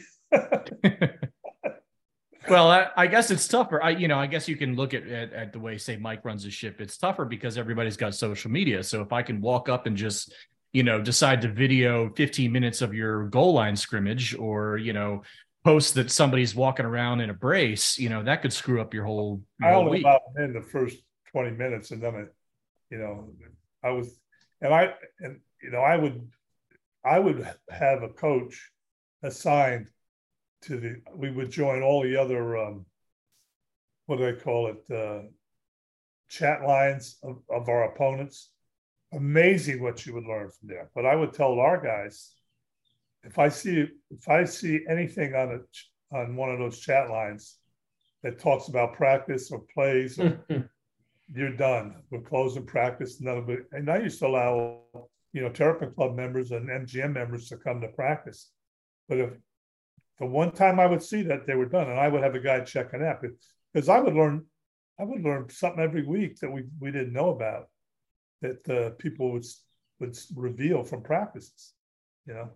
Well, I, I guess it's tougher. I, you know, I guess you can look at, at at the way, say, Mike runs his ship. It's tougher because everybody's got social media. So if I can walk up and just, you know, decide to video fifteen minutes of your goal line scrimmage, or, you know, post that somebody's walking around in a brace, you know, that could screw up your whole, your I whole only week. allowed in the first twenty minutes, and then it, you know, I was, and I, and you know, I would, I would have a coach assigned to the, we would join all the other, um, what do they call it, uh, chat lines of, of our opponents. Amazing what you would learn from there. But I would tell our guys, if I see if I see anything on a on one of those chat lines that talks about practice or plays, or, you're done. We're closing practice. None of it. And I used to allow, you know, Terrapin Club members and M G M members to come to practice. But if the one time I would see that, they were done, and I would have a guy checking up, because I would learn, I would learn something every week that we we didn't know about, that uh, people would would reveal from practices, you know.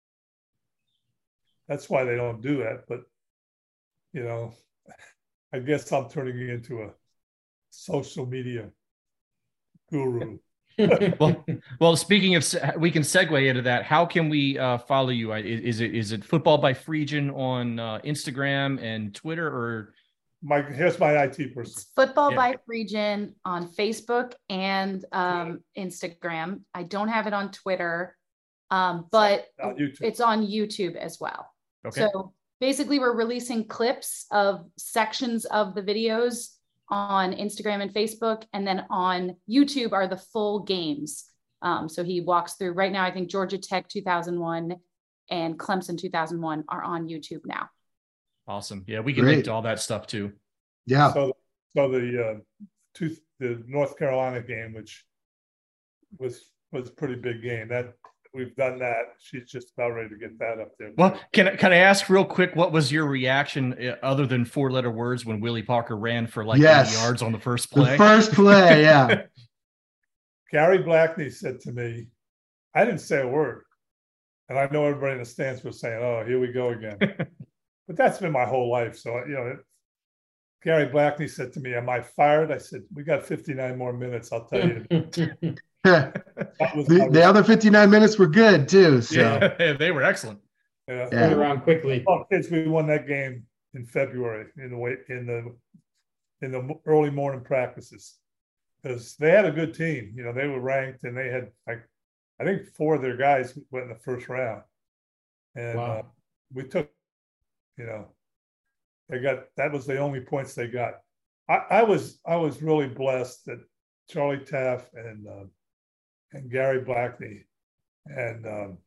That's why they don't do that. But, you know, I guess I'm turning into a social media guru. well, well, speaking of, we can segue into that. How can we uh, follow you? Is it is it Football by Friedgen on uh, Instagram and Twitter, or my here's my I T person? Football Yeah. by Friedgen on Facebook and um, Instagram. I don't have it on Twitter, um, but On YouTube. it's on YouTube as well. Okay. So basically, we're releasing clips of sections of the videos on Instagram and Facebook, and then on YouTube are the full games. Um, so he walks through right now. I think Georgia Tech two thousand one and Clemson two thousand one are on YouTube now. Awesome. Yeah, we can Great. link to all that stuff too. Yeah. So, so the uh, two, the North Carolina game, which was was a pretty big game, that we've done that. She's just about ready to get that up there. Well, can I, can I ask real quick, what was your reaction uh, other than four letter words when Willie Parker ran for like Yes. eighty yards on the first The play? first play, yeah. Gary Blackney said to me, I didn't say a word. And I know everybody in the stands was saying, oh, here we go again. But that's been my whole life. So, you know, it, Gary Blackney said to me, am I fired? I said, we got fifty-nine more minutes, I'll tell you. That was the, my the other fifty-nine minutes were good too. So Yeah, they were excellent. Yeah. Yeah. around quickly. Well, kids, we won that game in February in the way in the in the early morning practices, because they had a good team. You know, they were ranked, and they had like I think four of their guys went in the first round, and Wow. uh, we took. You know, they got that was the only points they got. I, I was I was really blessed that Charlie Taft and uh, and Gary Blackney and um,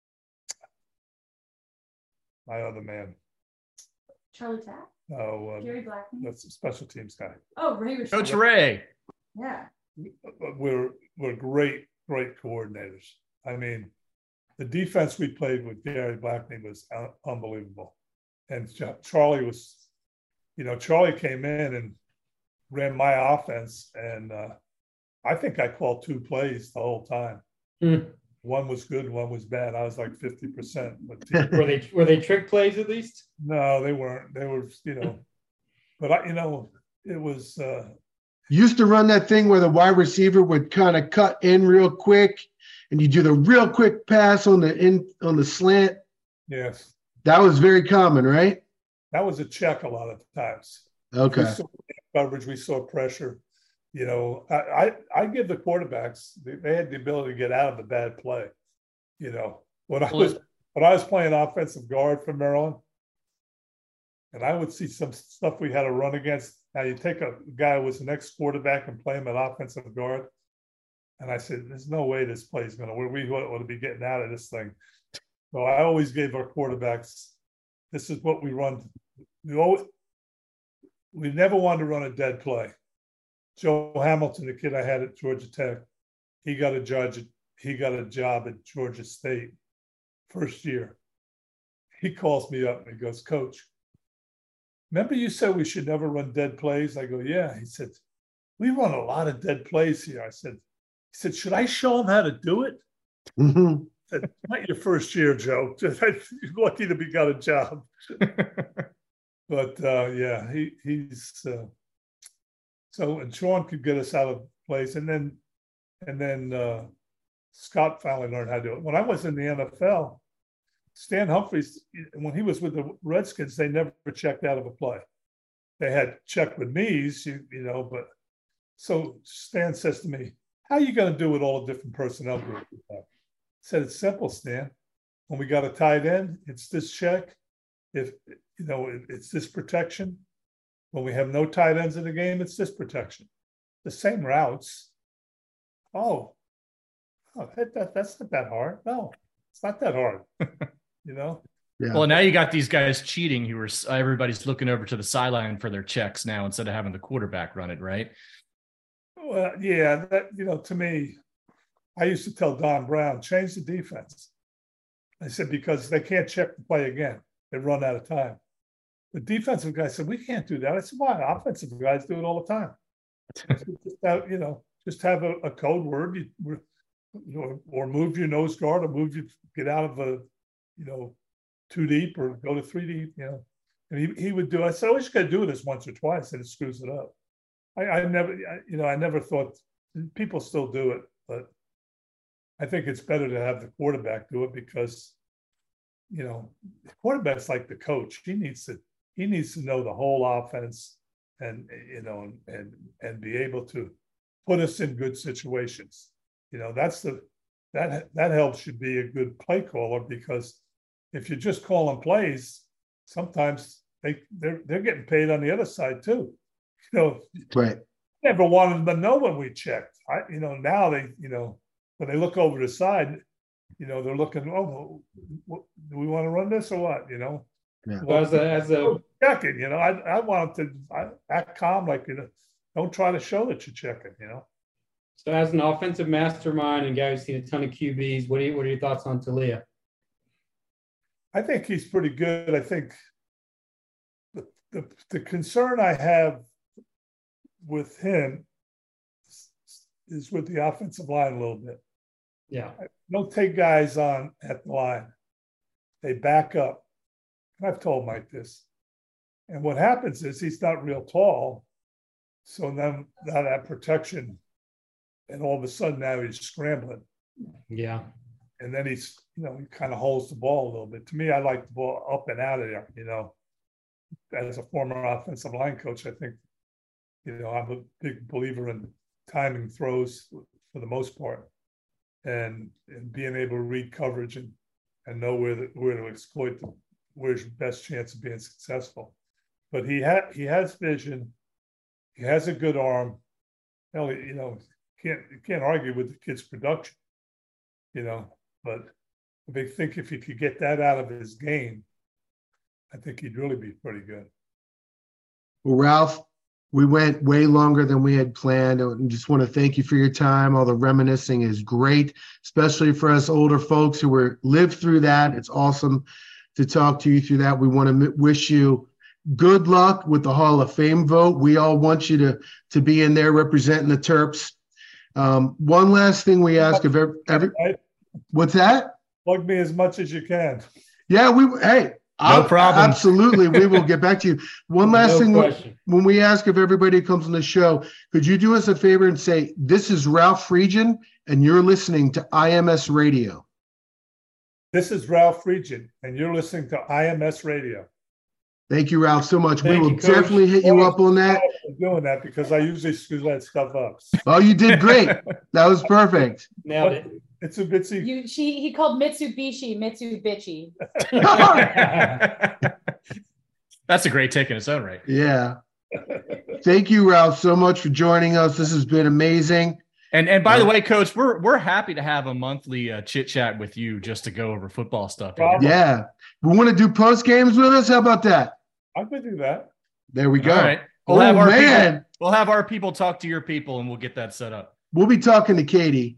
my other man. Charlie Taft? Oh, um, Gary Blackney? that's a special teams guy. Oh, Ray was Coach Ray. Yeah. We're we're great, great coordinators. I mean, the defense we played with Gary Blackney was un- unbelievable, and Ch- Charlie was, you know, Charlie came in and ran my offense, and uh, I think I called two plays the whole time. Mm. one was good, one was bad. I was like fifty percent. But were they were they trick plays at least? No, they weren't. They were, you know, but I, you know, it was. Uh, Used to run that thing where the wide receiver would kind of cut in real quick, and you do the real quick pass on the in on the slant. Yes, that was very common, right? That was a check a lot of times. Okay. We saw coverage, we saw pressure. You know, I, I I give the quarterbacks, they, they had the ability to get out of the bad play. You know, when I was when I was playing offensive guard for Maryland, and I would see some stuff we had to run against. Now you take a guy who was the next quarterback and play him at offensive guard, and I said, "There's no way this play is going to. We want to be getting out of this thing." So I always gave our quarterbacks, "This is what we run." We always, we never wanted to run a dead play. Joe Hamilton, the kid I had at Georgia Tech, he got a judge. He got a job at Georgia State first year. He calls me up and he goes, "Coach, remember you said we should never run dead plays?" I go, "Yeah." He said, "We run a lot of dead plays here." I said, "He said, should I show him how to do it?" Mm-hmm. I said, "Not your first year, Joe. You're lucky to be got a job." But uh, yeah, he he's uh, so and Sean could get us out of place, and then and then uh, Scott finally learned how to do it. When I was in the N F L, Stan Humphries, when he was with the Redskins, they never checked out of a play. They had check with me's, you, you know, but so Stan says to me, "How are you going to do with all the different personnel groups we have?" I said, "It's simple, Stan. When we got a tight end, it's this check. If, you know, it's this protection. When we have no tight ends in the game, it's this protection. The same routes." Oh, oh that, that, that's not that hard. No, it's not that hard. You know? Yeah. Well, now you got these guys cheating. You were everybody's looking over to the sideline for their checks now instead of having the quarterback run it, right? Well, yeah, that, you know, to me, I used to tell Don Brown, change the defense. I said, because they can't check the play again. They run out of time. The defensive guy said, "We can't do that." I said, "Why? Offensive guys do it all the time." Just have, you know, just have a, a code word, you, you know, or move your nose guard, or move you get out of a, you know, two deep or go to three deep, you know. And he, he would do. I said, "Oh, you just got to do this once or twice, and it screws it up." I, I never, I, you know, I never thought people still do it, but I think it's better to have the quarterback do it because, you know, the quarterback's like the coach. He needs to he needs to know the whole offense, and you know, and and be able to put us in good situations. You know, that's the that that helps you be a good play caller, because if you're just calling plays, sometimes they they're they're getting paid on the other side too. You know, right? Never wanted them to know when we checked. I, you know, now they, you know, when they look over the side, you know, they're looking, "Oh, what, do we want to run this or what?" You know, yeah. Well, as a, as a checking, you know, I I want them to I, act calm, like, you know, don't try to show that you're checking, you know. So, as an offensive mastermind and guy who's seen a ton of Q Bs, what are you, what are your thoughts on Taulia? I think he's pretty good. I think the the, the concern I have with him is with the offensive line a little bit. Yeah. Don't take guys on at the line. They back up. And I've told Mike this. And what happens is he's not real tall. So then now that protection, and all of a sudden now he's scrambling. Yeah. And then he's, you know, he kind of holds the ball a little bit. To me, I like the ball up and out of there, you know. As a former offensive line coach, I think, you know, I'm a big believer in timing throws for the most part, and, and being able to read coverage and, and know where the, where to exploit the, where's your best chance of being successful. But he had he has vision, he has a good arm. Hell, you know, can't you can't argue with the kid's production, you know. But I think if he could get that out of his game, I think he'd really be pretty good. Well, Ralph, we went way longer than we had planned. I just want to thank you for your time. All the reminiscing is great, especially for us older folks who were lived through that. It's awesome to talk to you through that. We want to wish you good luck with the Hall of Fame vote. We all want you to, to be in there representing the Terps. Um, one last thing we ask of every, every What's that? Plug me as much as you can. Yeah, we. Hey, no I'll, problem. Absolutely, we will get back to you. One last No thing, question. when we ask if everybody comes on the show, could you do us a favor and say, "This is Ralph Friedgen, and you're listening to I M S Radio." This is Ralph Friedgen, and you're listening to I M S Radio. Thank you, Ralph, so much. Thank we will you, Coach. definitely hit you up on that. I'm doing that because I usually screw that stuff up. Oh, you did great. That was perfect. Nailed it. It's a bitsy. You, she, he called Mitsubishi Mitsubishi. That's a great take in its own right. Yeah. Thank you, Ralph, so much for joining us. This has been amazing. And and by the way, Coach, we're we're happy to have a monthly uh, chit chat with you just to go over football stuff. Yeah. We want to do post games with us? How about that? I could do that. There we go. All right. We'll oh, have our man. People, we'll have our people talk to your people, and we'll get that set up. We'll be talking to Katie.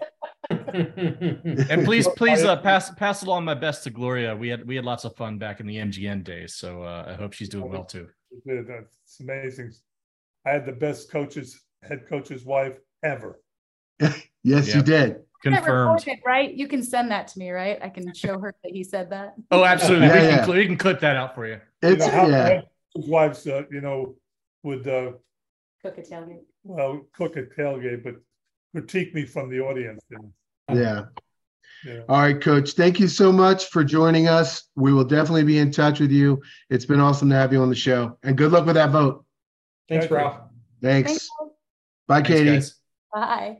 And please, please uh, pass pass along my best to Gloria. We had we had lots of fun back in the M G M days, so uh, I hope she's doing well too. It's amazing. I had the best coaches, head coach's wife ever. Yes, Yeah. you did. Confirmed. It, right? You can send that to me, right? I can show her that he said that. Oh, absolutely. Yeah, we, yeah. Can, cl- we can clip that out for you. It's you know, how yeah. wives, uh, you know, would uh, Cook a tailgate. well cook a tailgate, but critique me from the audience. And, Yeah. yeah. All right, Coach. Thank you so much for joining us. We will definitely be in touch with you. It's been awesome to have you on the show. And good luck with that vote. Thanks, Thank you. Ralph. Thanks. Thanks, guys. Bye, Thanks, Katie. guys. Bye.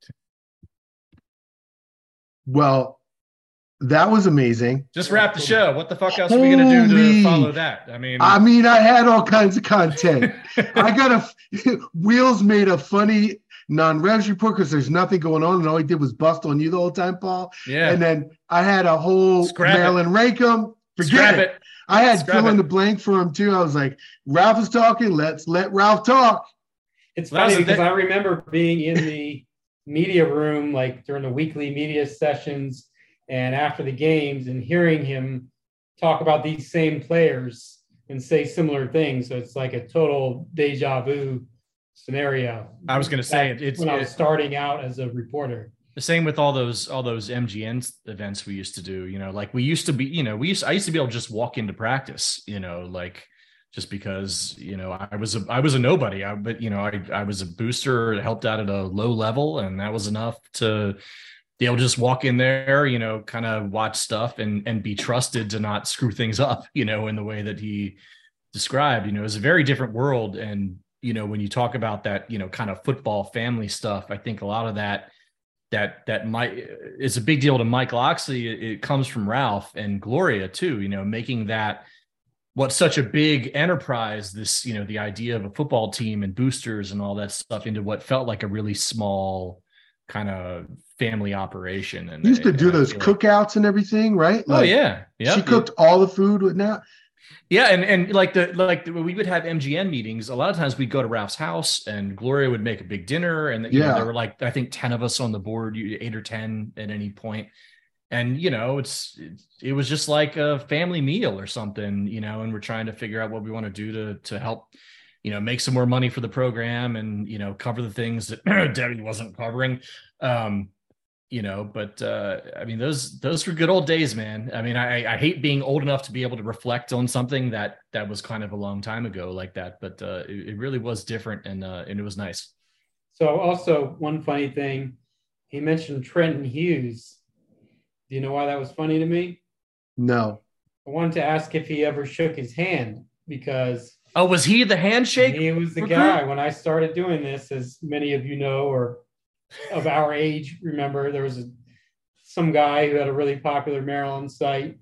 Well, that was amazing. Just wrap the show. What the fuck else are we gonna do Holy- to follow that? I mean, I mean, I had all kinds of content. I got a Wheels made a funny non-revs report because there's nothing going on, and all he did was bust on you the whole time, Paul. yeah. And then I had a whole Scrap it. Maryland Rakeham. Forget Scrap it. it. I had Scrap fill in it. the blank for him too. I was like, Ralph is talking. Let's let Ralph talk. It's Well, that funny was the because thing. I remember being in the media room, like during the weekly media sessions and after the games, and hearing him talk about these same players and say similar things. So it's like a total deja vu scenario. I was gonna say it, it's when I was it- starting out as a reporter. the same with all those all those M G N events we used to do. You know, like we used to be. You know, we used I used to be able to just walk into practice. You know, like just because you know I was a I was a nobody. I, but you know I I was a booster, helped out at a low level, and that was enough to be able to just walk in there. You know, kind of watch stuff and and be trusted to not screw things up. You know, in the way that he described. You know, it's a very different world. And you know, when you talk about that, you know, kind of football family stuff, I think a lot of that. that that might it's a big deal to Mike Loxley. It, it comes from Ralph and Gloria too, you know, making that what's such a big enterprise, this, you know, the idea of a football team and boosters and all that stuff into what felt like a really small kind of family operation. And You used to and do I those feel like- cookouts and everything, right? Oh yeah. Yeah. She cooked all the food with now. Yeah, and and like the like the, we would have M G M meetings. A lot of times we'd go to Ralph's house, and Gloria would make a big dinner, and you know, Yeah. there were like I think ten of us on the board, you- eight or ten at any point, and you know it's it, it was just like a family meal or something, you know. And we're trying to figure out what we want to do to to help, you know, make some more money for the program, and you know, cover the things that Debbie wasn't covering. Um, you know, but uh, I mean, those those were good old days, man. I mean, I, I hate being old enough to be able to reflect on something that that was kind of a long time ago like that, but uh, it, it really was different, and uh, and it was nice. So also one funny thing, he mentioned Trenton Hughes. Do you know why that was funny to me? No. I wanted to ask if he ever shook his hand, because Oh, was he the handshake? he was the recruit? guy when I started doing this, as many of you know, or of our age remember, there was a, some guy who had a really popular Maryland site,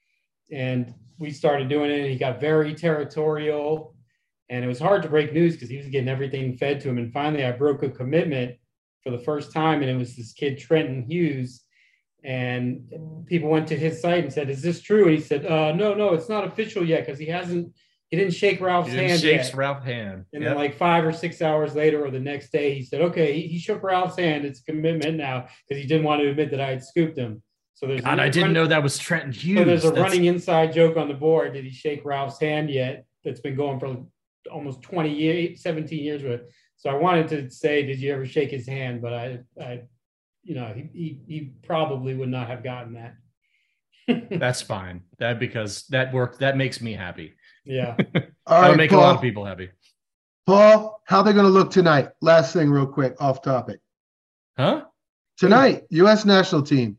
and we started doing it, and he got very territorial, and it was hard to break news because he was getting everything fed to him. And finally I broke a commitment for the first time, and it was this kid Trenton Hughes, and people went to his site and said, "Is this true?" And he said, uh no no it's not official yet, because he hasn't he didn't shake Ralph's He didn't hand shake yet. Ralph's hand. And Yep. then like five or six hours later or the next day, he said, okay, he, he shook Ralph's hand. It's a commitment now, because he didn't want to admit that I had scooped him. So there's God, a I didn't run- know that was Trenton Hughes. So there's a That's- running inside joke on the board. Did he shake Ralph's hand yet? That's been going for almost twenty years, seventeen years with. So I wanted to say, did you ever shake his hand? But I, I you know, he, he, he probably would not have gotten that. That's fine. That because that work that makes me happy. Yeah. All That'll right, make Paul. a lot of people happy. Paul, how they going to look tonight? Last thing, real quick, off topic. Huh? Tonight, U S national team.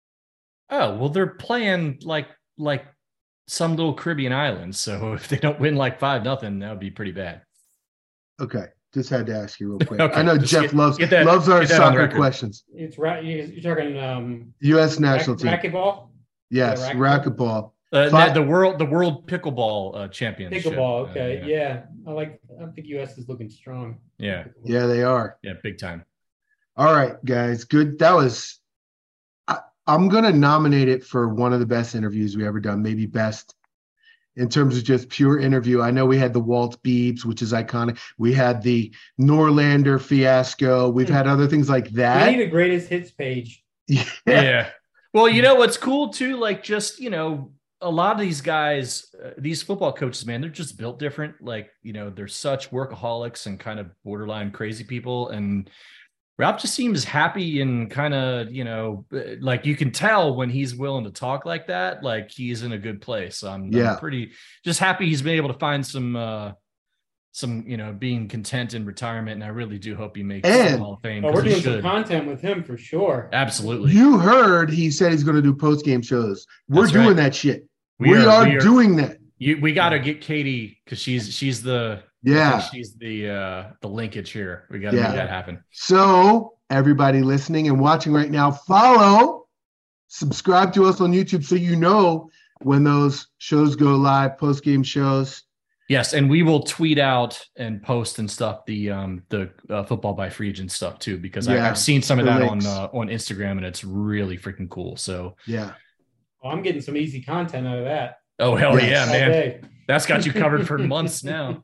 Oh, well, they're playing like like some little Caribbean island. So if they don't win like five nothing, that would be pretty bad. Okay. Just had to ask you real quick. Okay, I know just Jeff get- loves get that- loves our get that on soccer record. questions. It's right. You're talking um, U S national rack- team. racquetball. Yes, Yeah, racquetball. Uh, Five- the world the world pickleball uh, championship. Pickleball. Uh, Okay. yeah. yeah. I like. I think U S is looking strong. yeah, Yeah, they are. yeah, big time. All right, guys. Good. That was. I, I'm gonna nominate it for one of the best interviews we ever done, maybe best in terms of just pure interview. I know we had the Walt Beebs, which is iconic. We had the Norlander fiasco. We've had other things like We that. need a greatest hits page. Yeah. Yeah. Well, you know what's cool too? Like just, you know, a lot of these guys, uh, these football coaches, man, they're just built different. Like, you know, they're such workaholics and kind of borderline crazy people. And Ralph just seems happy and kind of, you know, uh, like you can tell when he's willing to talk like that, like he's in a good place. I'm, Yeah. I'm pretty just happy he's been able to find some, uh, some, you know, being content in retirement. And I really do hope he makes And- the Hall of Fame. Oh, 'cause we're he doing some should. content with him for sure. Absolutely. You heard he said he's going to do post game shows. We're That's doing right. that shit. We We, are- are, we are- doing that. You, we got to get Katie because she's she's the I Yeah. think she's the uh, the linkage here. We got to Yeah. make that happen. So everybody listening and watching right now, follow, subscribe to us on YouTube so you know when those shows go live, post game shows. Yes, and we will tweet out and post and stuff the um the uh, football by free agent stuff too because I, Yeah, I've seen some of the that links. on uh, on Instagram and it's really freaking cool. So Yeah. Oh, I'm getting some easy content out of that. oh hell Yes. yeah, All man, day. that's got you covered for months now.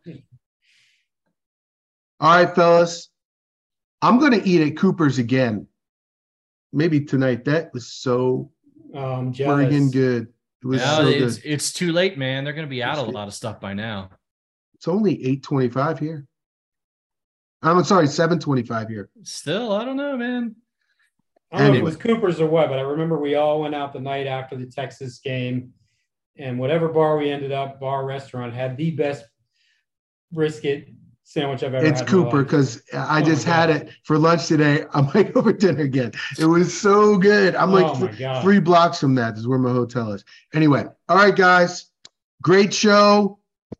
All right, fellas. I'm going to eat at Cooper's again. Maybe tonight. That was so Um, jealous. friggin' good. It was No, so it's good. it's too late, man. They're going to be out of a It's- lot of stuff by now. It's only eight twenty-five here. I'm sorry, seven twenty-five here. Still, I don't know, man. I don't know if it Anyway. was Cooper's or what, but I remember we all went out the night after the Texas game, and whatever bar we ended up, bar restaurant, had the best brisket sandwich I've ever It's had. in my Cooper life. because I Oh just my had God. it for lunch today. I might go for dinner again. It was so good. I'm like Oh my th- God. three blocks from that. This is where my hotel is. Anyway, all right, guys. Great show.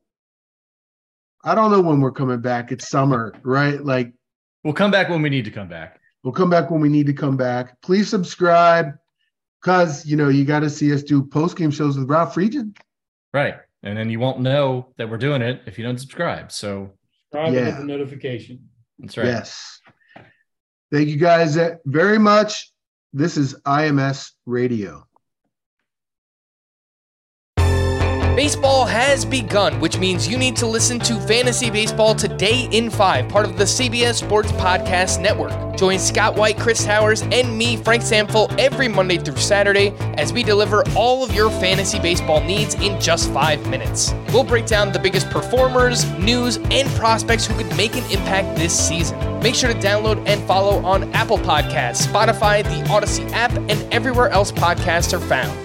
I don't know when we're coming back. It's summer, right? Like We'll come back when we need to come back. we'll come back when we need to come back. Please subscribe because you know you got to see us do post game shows with Ralph Friedgen. Right. And then you won't know that we're doing it if you don't subscribe. So Subscribe and Yeah. hit the notification. that's right. Yes. Thank you guys uh, very much. This is I M S Radio. Baseball has begun, which means you need to listen to Fantasy Baseball Today in five, part of the C B S Sports Podcast Network. Join Scott White, Chris Towers, and me, Frank Samfel, every Monday through Saturday as we deliver all of your fantasy baseball needs in just five minutes. We'll break down the biggest performers, news, and prospects who could make an impact this season. Make sure to download and follow on Apple Podcasts, Spotify, the Odyssey app, and everywhere else podcasts are found.